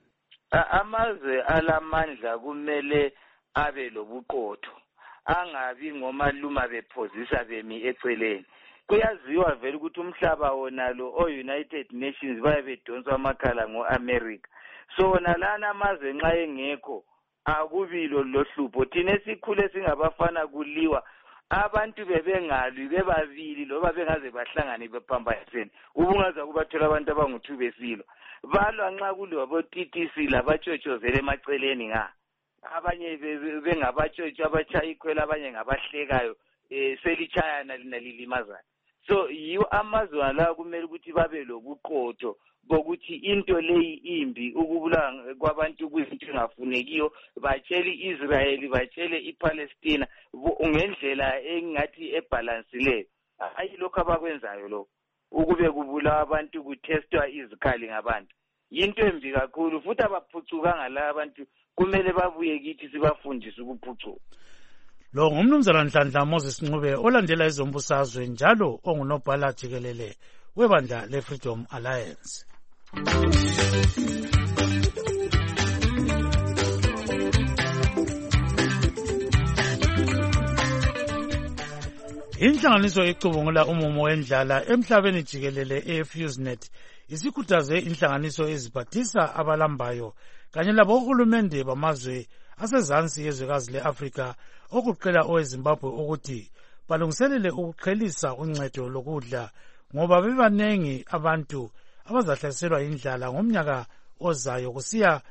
Amazwe alamandla kumele abe lobuqotho angabi ngomaluma bephozisa bemi eceleni. Kuyaziwa vele ukuthi umhlaba wona lo o-United Nations baye bedonswa amakhala ngo-America. So wona lana amazwe nxa engekho akubilo lohlupho. Thina esikhule singabafana kuliwa abantu bebengalwi bebabili loba bengaze bahlangane bephambanisene. Ubungaza kubathola abantu abangu2 besilwa. Balwa nxa kuliwa bo-TTC labatshotshozela emaceleni nga. Abanye bengabatshotshwa abachaya ikhwela abanye ngabahlekayo selitshayana lina lilimazana. So yiwo amazwe la kumele ukuthi babe lobuqotho bokuthi into leyi imbi ukubulawa kwabantu kuyinto engafunekiyo batshele iIsrael batshele iPalestina ngendlela engathi ebalansileyo. Hayi lokho abakwenzayo lokho ukube kubulawa abantu kutestwa izikhali ngabantu yinto embi kakhulu futhi abaphucukanga la abantu kumele babuye kithi sibafundise ukuphucuka. Lo ngumnumzana Nhlanhla Moses Ncube olandela izombusazwe njalo ongunobhala jikelele webandla leFreedom Alliance. Inhlanganiso ecubungula umumo wendlala emhlabeni jikelele eFusenet isikhuthaze inhlanganiso eziphathisa abalambayo kanye labohulumende bamazwe asezansi yezwekazi leAfrika okuqela oweZimbabwe ukuthi balungiselele ukuqhelisa uncedo lokudla ngoba bebanengi abantu abazahlaselwa indlala ngomnyaka ozayo kusiya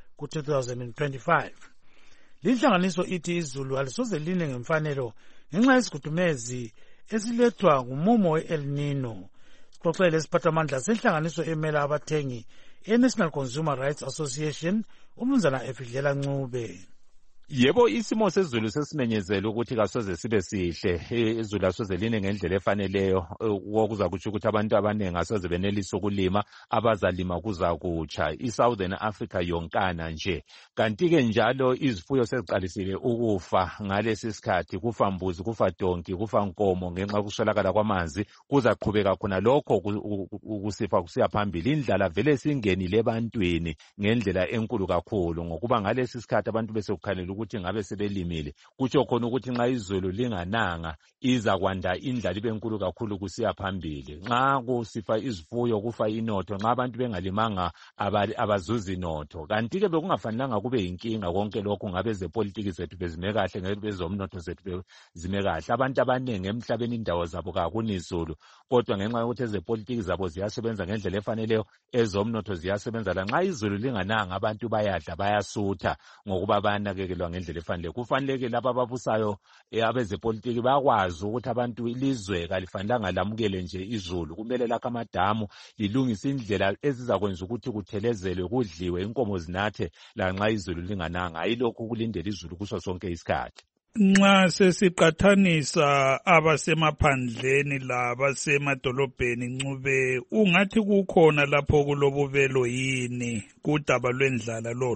ku-2025. Linhlanganiso ithi izulu alisoze line ngemfanelo ngenxa yesigudumezi esilethwa ngumumo we-El Nino. Sixoxele isiphathamandla senhlanganiso emela abathengi e-National Consumer Rights Association umnumzana Efidlela Ncube. Yebo, isimo sezulu sesimenyezela ukuthi kasoze sibe sihle. Izulu asoze line ngendlela efaneleyo okuza kutsho ukuthi abantu abaningi asoze benelise ukulima, abazalima kuza kutsha. iSouthern Africa yonkana nje. Kanti-ke njalo izifuyo seziqalisile ukufa ngalesi sikhathi, kufa mbuzi, kufa donki, kufa nkomo ngenxa yokuswelakala kwamanzi. Kuzaqhubeka khona lokho kusifa kusiya phambili. Indlala vele singenile ebantwini ngendlela enkulu kakhulu ngokuba ngalesi sikhathi abantu bese kukhalela ukuthi ngabe sebelimile. Kutsho khona ukuthi nxa izulu lingananga iza kwanda indlala ibe nkulu kakhulu kusiya phambili. Nxa kusifa izifuyo kufa inotho, nxa abantu bengalimanga abazuzi inotho. Kanti-ke bekungafanelanga kube yinkinga konke lokhu ngabe zepolitiki zethu bezime kahle ngabe bezomnotho zethu bezime kahle. Abantu abaningi emhlabeni indawo zabo kakunizulu kodwa ngenxa yokuthi ezepolitiki zabo ziyasebenza ngendlela efaneleyo, ezomnotho ziyasebenza. Lanxa izulu lingananga abantu bayadla bayasutha ngokuba banakekelwa ngendlela efanele. Kufaneleke laba ababusayo abezepolitiki bakwazi ukuthi abantu ilizwe kalifanelanga lamukele nje izulu. Kumele lakho amadamu lilungise indlela ezizakwenza ukuthi kuthelezelwe kudliwe inkomo zinathe lanxa izulu lingananga. Ayilokhu kulindela izulu kuso sonke isikhathi. Nxa sesiqathanisa abasemaphandleni labasemadolobheni Ncube, ungathi kukhona lapho kulobubelo yini kudaba lwendlala lolo?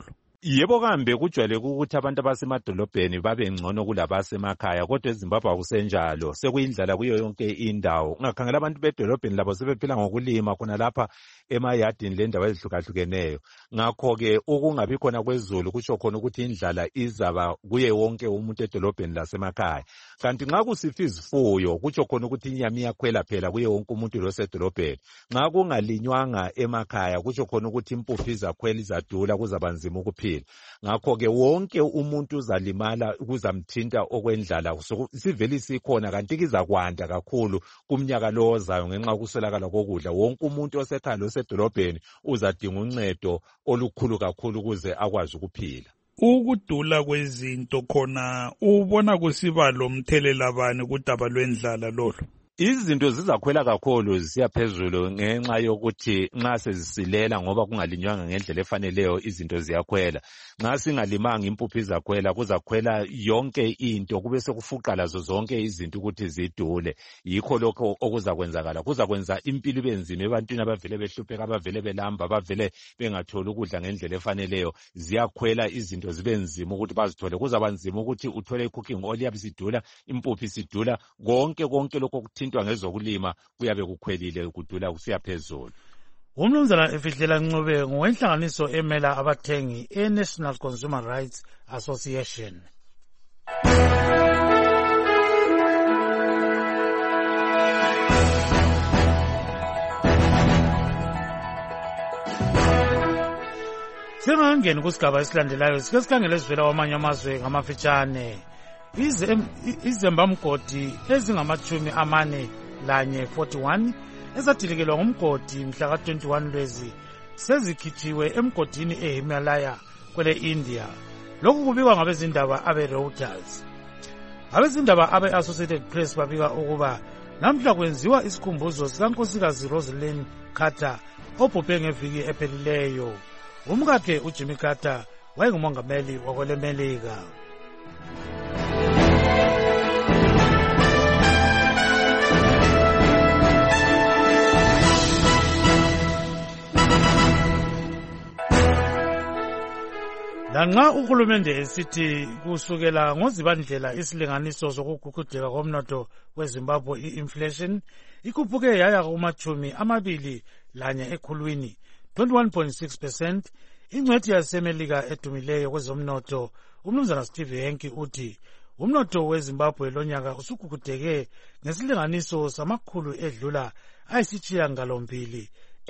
Yebo kambe kujwayeleke ukuthi abantu abasemadolobheni babe ngcono kulabasemakhaya, kodwa eZimbabwe akusenjalo. Sekuyindlala kuyo yonke indawo. Ungakhangela abantu bedolobheni labo sebephila ngokulima khona lapha emayadini lendawo ezihlukahlukeneyo. Ngakho-ke ukungabi khona kwezulu kutsho khona ukuthi indlala izaba kuye wonke umuntu edolobheni lasemakhaya. Kanti nxa kusifa izifuyo kutsho khona ukuthi inyama iyakhwela phela kuye wonke umuntu losedolobheni. Nxa kungalinywanga emakhaya kutsho khona ukuthi impuphu izakhwela izadula kuzaba nzima ukuphila. Ngakho-ke wonke umuntu uzalimala kuzamthinta okwendlala. Sivele isikhona kanti kizakwanda kakhulu kumnyaka lo ozayo ngenxa yokuswelakala kokudla. Wonke umuntu osekhaya losedolobheni uzadinga uncedo olukhulu kakhulu ukuze akwazi ukuphila. Ukudula kwezinto khona ubona kusiba lomthelela bani kudaba lwendlala lolu? Izinto zizakhwela kakhulu zisiya phezulu ngenxa yokuthi nxa sezisilela ngoba kungalinywanga ngendlela efaneleyo izinto ziyakhwela. Nxa singalimanga impuphu izakhwela, kuzakhwela yonke into, kube sekufuqa lazo zonke izinto ukuthi zidule. Yikho lokho okuzakwenzakala. Kuzakwenza impilo ibe nzima ebantwini abavele behlupheka, abavele belamba, abavele bengatholi ukudla ngendlela efaneleyo. Ziyakhwela izinto zibe nzima ukuthi bazithole. Kuzaba nzima ukuthi uthole i-cooking oil yabe isidula, impuphu isidula, konke lokho thintwa ngezokulima kuyabe kukhwelile kudula kusiya phezulu. Umnumzana Efihlela Ncube ngowenhlanganiso emela abathengi e-National Consumer Rights Association. Singangeni kusigaba esilandelayo sike sikhangele sivela kwamanye amazwe ngamafitshane. Izembamgodi ezingama-41 ezadilikelwa ngumgodi mhla ka-21 Lwezi sezikhitshiwe emgodini eHimalaya kwele India. Lokhu kubikwa ngabezindaba abe-Reuters. Abezindaba abe-Associated Press babika ukuba namhla kwenziwa isikhumbuzo sikankosikazi Rosalind Carter obhubhe ngeviki ephelileyo. Umkakhe uJimmy Carter wayengumongameli wakwelemelika. Lanxa uhulumende esithi kusukela ngoZibandlela isilinganiso sokugugudeka komnotho weZimbabwe i-inflation ikhuphuke yaya kuma-21 ekhulwini 21.6%. Ingcwethi yasemelika edumileyo kwezomnotho umnumzana Steve Henke uthi umnotho weZimbabwe lonyaka usugugudeke ngesilinganiso samakhulu edlula ayisishiyagalombili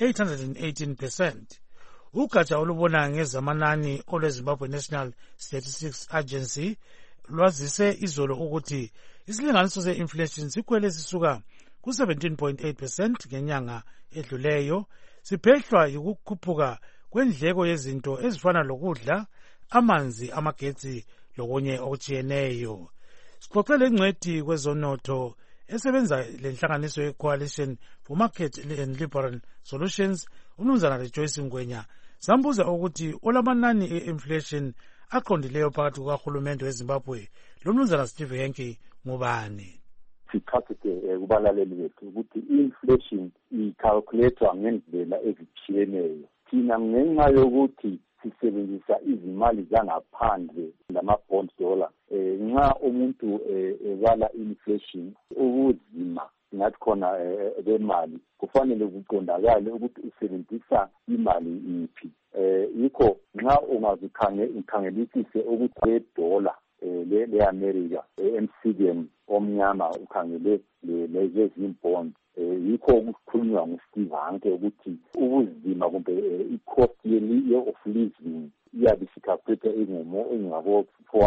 818%. Ugatsha olubona ngezamanani olweZimbabwe National Statistics Agency lwazise izolo ukuthi isilinganiso se-inflation sikhwele sisuka ku-17.8% ngenyanga edluleyo, siphehlwa yikukhuphuka kwendleko yezinto ezifana lokudla, amanzi, amagetsi lokunye okutshiyeneyo. Sixoxele ingcwethi kwezonotho esebenza lenhlanganiso ye-Coalition for Market and Liberal Solutions umnumzana Rejoice Ngwenya sambuza ukuthi olamanani e-inflation aqondileyo phakathi kukahulumende weZimbabwe lomnumzana Steve Henke ngubani. Sichasise kubalaleli bethu ukuthi i-inflation icalculator ngendlela ezitshiyeneyo. Thina ngenxa yokuthi sisebenzisa izimali zangaphandle lama-bond dollar, nxa umuntu ebala inflation ubuzima ngathi khona bemali kufanele kuqondakale ukuthi usebenzisa imali iphi. Yikho nxa ungazikhangelisise ukuthi le-dollar le-America emsikeni omnyama ukhangele lezezimpondo, yikho kukhulunywa nguSteve Hanke ukuthi ubuzima kumbe i-cost of living iyabe isikhaphephe engabo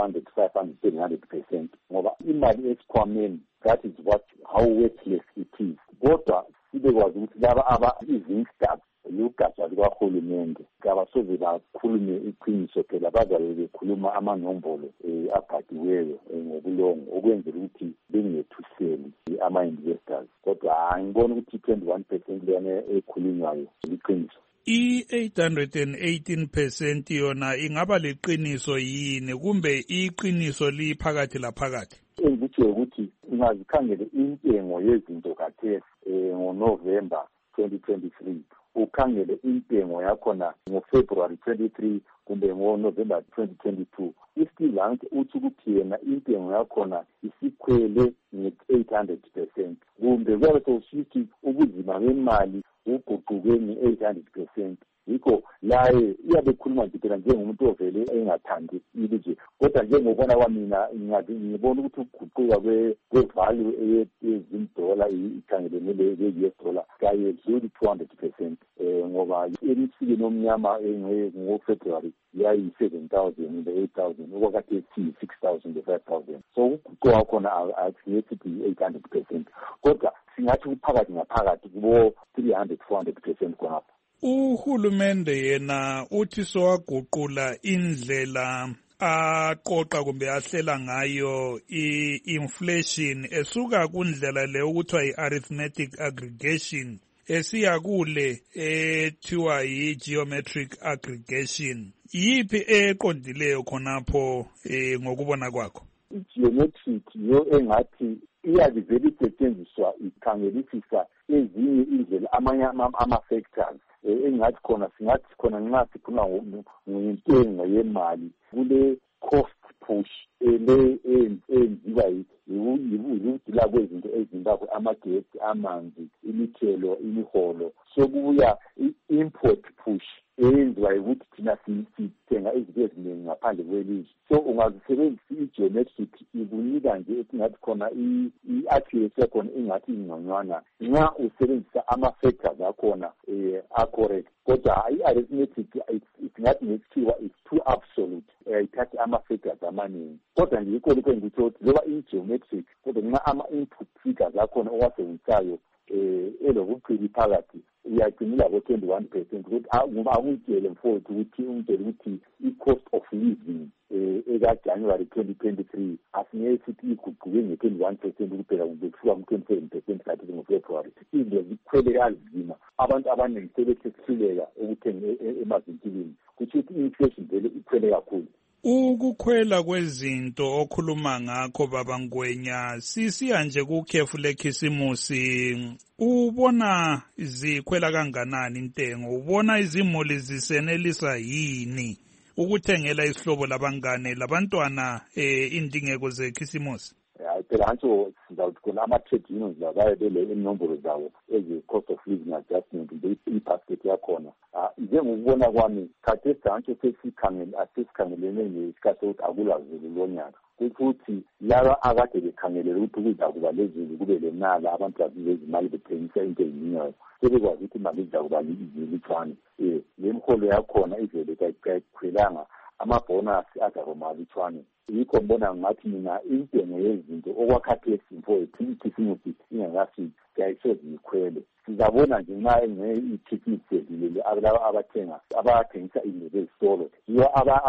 400-500% ngoba imali esikhwameni, that is how worthless it is. Kodwa sibe kwazi ukuthi laba izingstars lugatsha lukahulumende kabasoze bakhulume iqiniso phela, bazabe bekhuluma amanombolo abhadiweyo ngobulongo okwenzela ukuthi bengethuseli ama-investors. Kodwa angibona ukuthi 21% leyana ekhulunywayo liqiniso. I-818% yona ingaba liqiniso yini kumbe iqiniso liphakathi laphakathi? Engikutsho ukuthi ungazikhangele intengo yezinto kathesi ngoNovember 2023 ukhangele intengo yakhona ngoFebruary 23 kumbe ngoNovember 2022 i-Steel uthi ukuthi yena intengo yakhona isikhwele nge-800%, kumbe kuyabe sekusithi ubuzima bemali uguquke nge-800%. Yikho laye iyabe khuluma nje phela njengomuntu ovele engathandi ilizwe, kodwa njengobona kwamina ngibona ukuthi ukuguquka kwe-value yezindola ikhangelene le-US dollar kayedluli 200%, ngoba emsikeni omnyama ngoFebruary yayi-7,000 8,000 okwakade siyi-6,000 5,000. So ukuguquka khona asiyethi 800%, kodwa singathi kuphakathi ngaphakathi kubo 300-400% khonapho. Uhulumende yena uthi sowaguqula indlela aqoqa kumbe ahlela ngayo i-inflation esuka kundlela le okuthiwa yi-arithmetic aggregation esiya kule ethiwa yi-geometric aggregation. Yiphi eqondileyo khonapho ngokubona kwakho? I-geometric yo engathi iyabe vele isetshenziswa ikhangelisisa ezinye indlela amanye ama-factors engathi khona singathi khona nxa sikhuluma ngentengo yemali kule cost push le enziwa yikudila kwezinto ezimbabwe, amagesi, amanzi, imithelo, imiholo, sokubuya i-import push eyenziwa ukuthi thina sithenga izinto eziningi ngaphandle kwelizwe. So ungazisebenzisa i-geometric ikunika nje esingathi khona i-accuracy yakhona ingathi ingconywana nxa usebenzisa ama-factors akhona a-correct, kodwa i-arithmetic singathi ngesikhiwa is too absolute, ithathe ama-factors amaningi. Kodwa nje yikho lokho engikutsho ukuthi loba i-geometric kodwa nxa ama-input figures akhona owasebenzisayo elobuqili phakathi uyagcinela ko-21% ukuthi akutshele mfowethu ukuthi umtshele ukuthi i-cost of living eka-January 2023 asingeke sithi iguquke nge-21% kuphela kumbe kusuka ku-27% kathi ngoFebruary. Izinto zikhwele kanzima, abantu abaningi sebesehluleka ukuthenga emavinkilini, kusho ukuthi i-inflation vele ikhwele kakhulu. Ukukhwela kwezinto okhuluma ngakho baba Ngwenya sisiya nje kukhefu lekhisimusi, ubona zikhwela kanganani intengo? Ubona izimuli zisenelisa yini ukuthengela isihlobo labangane labantwana indingeko zekhisimusi? Phela antsho sizawuthi khona ama-trade unions labaye bele inombolo zawo ezi-cost of living adjustment i-basket yakhona. Njengokubona kwami khathesi antsho sesikhangelene nesikhathi sokuthi akulazulu lonyaka, ukuthi laba akade bekhangelele ukuthi kuzakuba lezulu kube lenala abantu bazizimali bethengisa into ezininyayo sebekwazi ukuthi imali izakuba lifane. Le mholo yakhona ivele kayikhwelanga, amabhonasi azakumalithwane. Yikho mbona ngathi mina intengo yezinto okwakhathesi mfowethu ikhisimusi ingakafiki kayisoze ikhwele. Sizabona nje nxa i-Christmas sedlulile abathengisa izinto ezitolo yiyo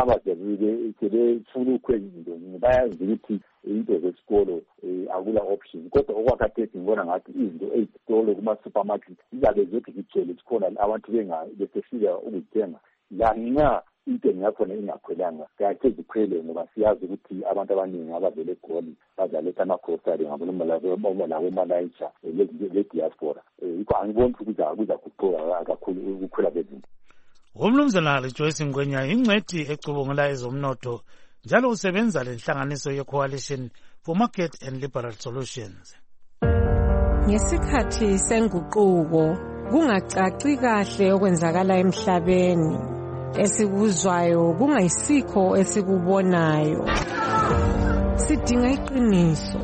sebefuna ukhwela izinto, bayazi ukuthi into zesikolo akula option. Kodwa okwakhathesi ngibona ngathi izinto ezitolo kuma-supermarket zizabe zothi zigcwele zikhona abantu besefika ukuzithenga la nxa intengo yakhona ingakhwelanga kahle zikhwele, ngoba siyazi ukuthi abantu abaningi abavele eGoli bazaletha ama-grocery ngabomalayicha le-diaspora. Yikho angiboni ukuthi kuzaguquka kakhulu ukukhwela kwezinto. Umnumzana Rejoice Ngwenya ingcwethi ecubungula ezomnotho njalo usebenza lenhlanganiso ye-Coalition for Market and Liberal Solutions. Ngesikhathi senguquko kungacaci kahle okwenzakala emhlabeni, esikuzwayo kungayisikho esikubonayo. Sidinga iqiniso.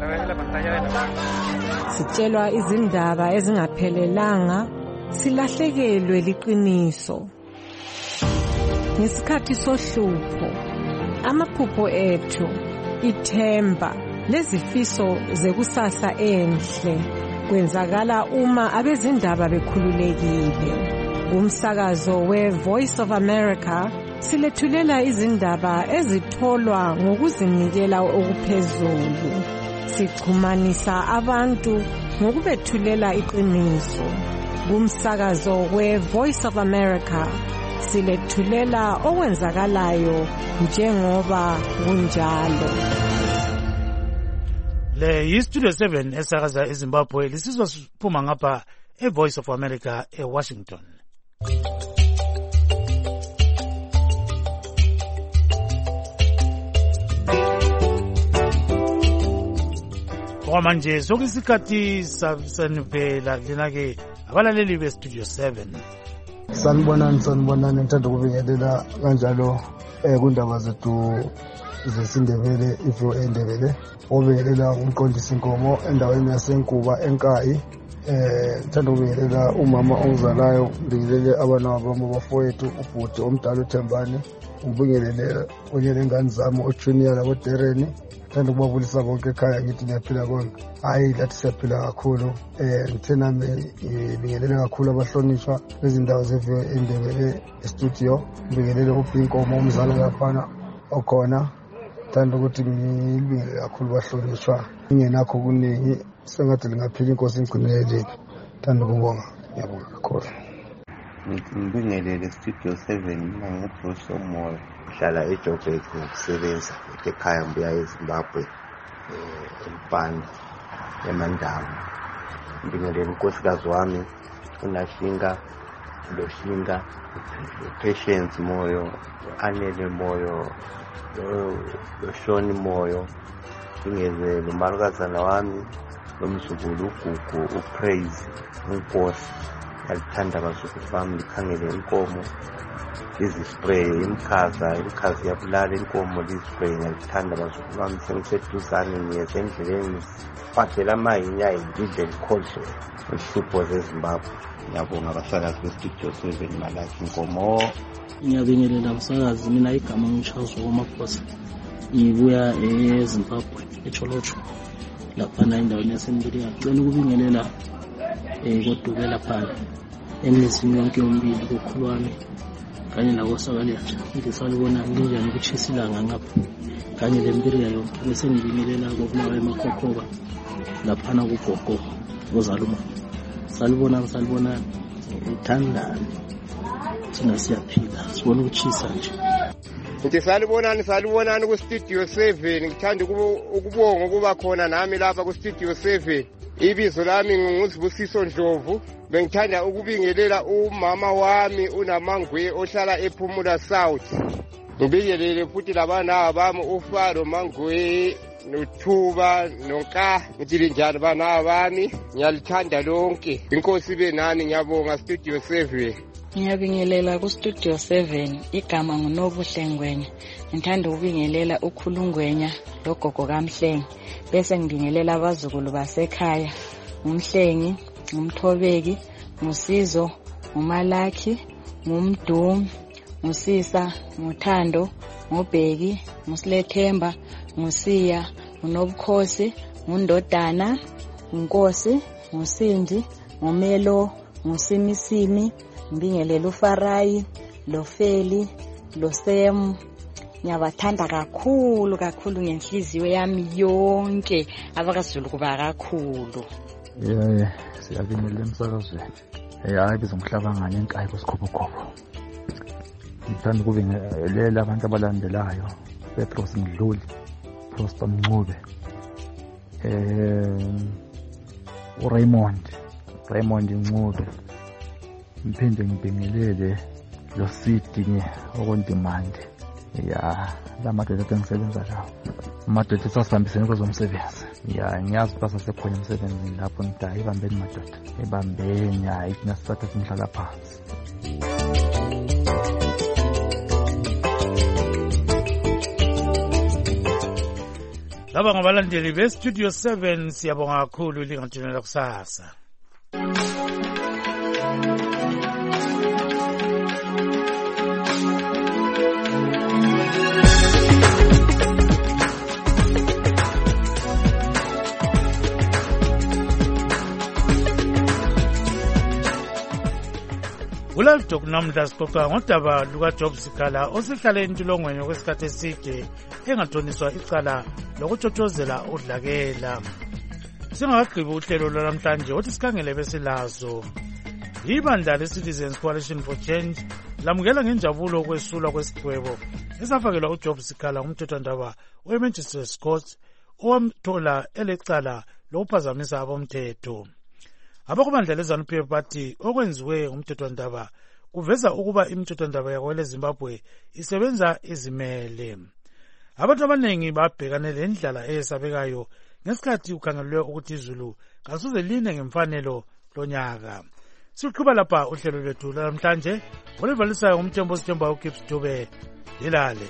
Sitshelwa izindaba ezingaphelelanga, silahlekelwe liqiniso. Ngesikhathi sohlupho, amaphupho ethu, ithemba lezifiso zekusasa enhle kwenzakala uma abezindaba bekhululekile. Umsakazo we-Voice of America silethulela izindaba ezitholwa ngokuzinikela okuphezulu. Sichumanisa abantu ngokubethulela iqiniso. Kumsakazo we-Voice of America silethulela okwenzakalayo njengoba kunjalo. Le yi-Studio 7 esakaza eZimbabwe lisizwa siphuma ngapha eVoice of America eWashington. Okwamanje sokuyisikhathi sanivela lina-ke abalaleli bestudio 7. Sanibonani ngithanda ukubingelela kanjalo kundaba zethu zesindebele iflo endebele obingelela umqondisi Nkomo endaweni yaseNkuba eNkayi. Ngithanda ukubingelela umama ongizalayo, ngibingelele abana bami abafowethu ubhuti omdala uThembani, ngibingelele kunye nengane zami uJunior laboDereni. Ngithanda ukubabulisa bonke ekhaya ngithi ngiyaphila konke. Hayi lathi siyaphila kakhulu. Ngithe nami ngibingelele kakhulu abahlonishwa bezindawo zeViyo endebele estudio. Ngibingelele uBinkomo umzala kafana okhona. Ngithanda ukuthi ngibingelele kakhulu abahlonishwa ingenakho kuningi sengathi lingaphila inkosi ingcineleli. Ngithanda ukubonga, ngiyabonga kakhulu. Ngibingelele studio 7 ngingubruce Moyo, ngihlala eJoburg ngokusebenza ekhaya, ngibuya eZimbabwe eMpane eMandawu. Ngibingelele unkosikazi wami uNashinga Loshinga, Patience Moyo, Anele Moyo, Loshoni Moyo. Ngibingelele umalukazana wami nomzukulu uGugu uPraise uNkosi. Ngiyalithanda abazukulu bami, likhangele inkomo lizispray imkhaza iyabulala inkomo lizispray. Ngiyalithanda abazukulu bami, sengiseduzane ngiyeza endleleni fadela amahinya ngidle likhohlwe ihlupho zeZimbabwe. Ngiyabonga abasakazi bestudio 7 Malaki Nkomo. Ngiyabingelela abasakazi, mina igama ngicharles Womakhosi, ngibuya eZimbabwe eCholocho laphana endaweni yaseMbilia. Ngicela ukubingelela kodubela phala emizini yonke yombili kokhulu wami kanye nakoSakaletsha. Ngisalibona nginjani ukutshisa ilanga ngapha kanye leMbilia yonke. Bese ngibingelela koBulawayo eMakhokhoba laphana kugogo ozaluma. Salibona uthandani, thina siyaphila sibona ukutshisa nje. Ngithi salibonani kustudio 7. Ngithanda ukubonga ukuba khona nami lapha kustudio 7. Ibizo lami nguZibusiso Ndlovu. Bengithanda ukubingelela umama wami uNamangwe ohlala ePhumula South. Ngibingelele futhi labana bami uFaro Mangwe noThuba nonka. Ngithi njani bana bami, ngiyalithanda lonke. Inkosi ibe nani, ngiyabonga studio 7. Ngiyabingelela kustudio 7, igama nguNobuhle Ngwenya. Ngithanda ukubingelela uKhulungwenya logogo kaMhlenge. Bese ngibingelela abazukulu basekhaya, uMhlengi, uMthobeki, uSizo, uMalaki, uMdumi, uSisa, uThando, uBheki, uSilethemba, uSiya, uNobukhosi, uNdodana, uNkosi, uSindi, uMelo, uSimisimi. Ngibingelela uFarayi, loFeli, loSem. Ngiyabathanda kakhulu ngenhliziyo yami yonke abakaZulu kuba kakhulu. Siyabingelela emsakazweni. Hayi bizomhlabangana eNkayi kuSikhobokhobho. Ngithanda ukubingelela abantu abalandelayo: Petros Mdluli, Prosper Mncube, uRaymond Ncube. Ngiphinde ngibingelele lo Sidi okondimande. Lamadoda engisebenza lawo, amadoda sasihambisene kwezomsebenzi. Ngiyazi ukuthi basasekhona emsebenzini lapho. Ngithi ibambeni madoda, ibambeni, hayi thina sisatha simhlala phansi. Laba ngabalandeli bestudio 7, siyabonga kakhulu lingatshonela kusasa. Kulalo namhla sixoxa ngodaba lukaJob Sikhala osihlale entolongweni okwesikhathi eside engathoniswa icala lokutshotshozela udlakela. Singakagqibi uhlelo lwanamhlanje othi sikhangele besilazo. Ibandla leCitizens Coalition for Change lamukela ngenjabulo ukwesulwa kwesigwebo esafakelwa uJob Sikhala ngumthethwandaba weMagistrates Court owamthola elecala lokuphazamisa abomthetho. abakubandla leZANU-PF bathi okwenziwe umthethwandaba kuveza ukuba imithethwandaba yakwele Zimbabwe isebenza izimele. Abantu abanengi babhekane lendlala eyesabekayo ngesikhathi kukhangelwe ukuthi izulu kasoze line ngemfanelo lonyaka. Siqhuba lapha uhlelo lwethu namhlanje olivalisayo umthembo sithemba uGibbs Dube lilale.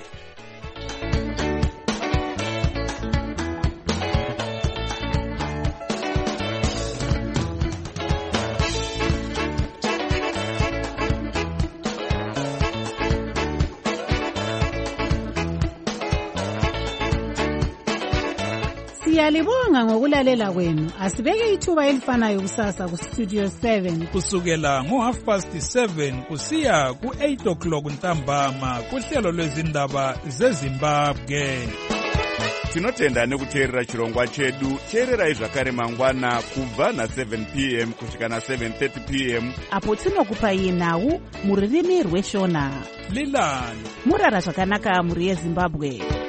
Siyalibonga ngokulalela kwenu. Asibeke ithuba elifanayo kusasa ku Studio 7 kusukela ngo7:30 kusiya ku8 ntambama kuhlelo lwezindaba zeZimbabwe. Tinotenda nekuteerera chirongwa chedu. Teererai zvakare mangwana kubva na7 p.m. kusvika na7:30 p.m. apo tinokupai nhau muririmi rweshona. Lilani murara zvakanaka muri yeZimbabwe.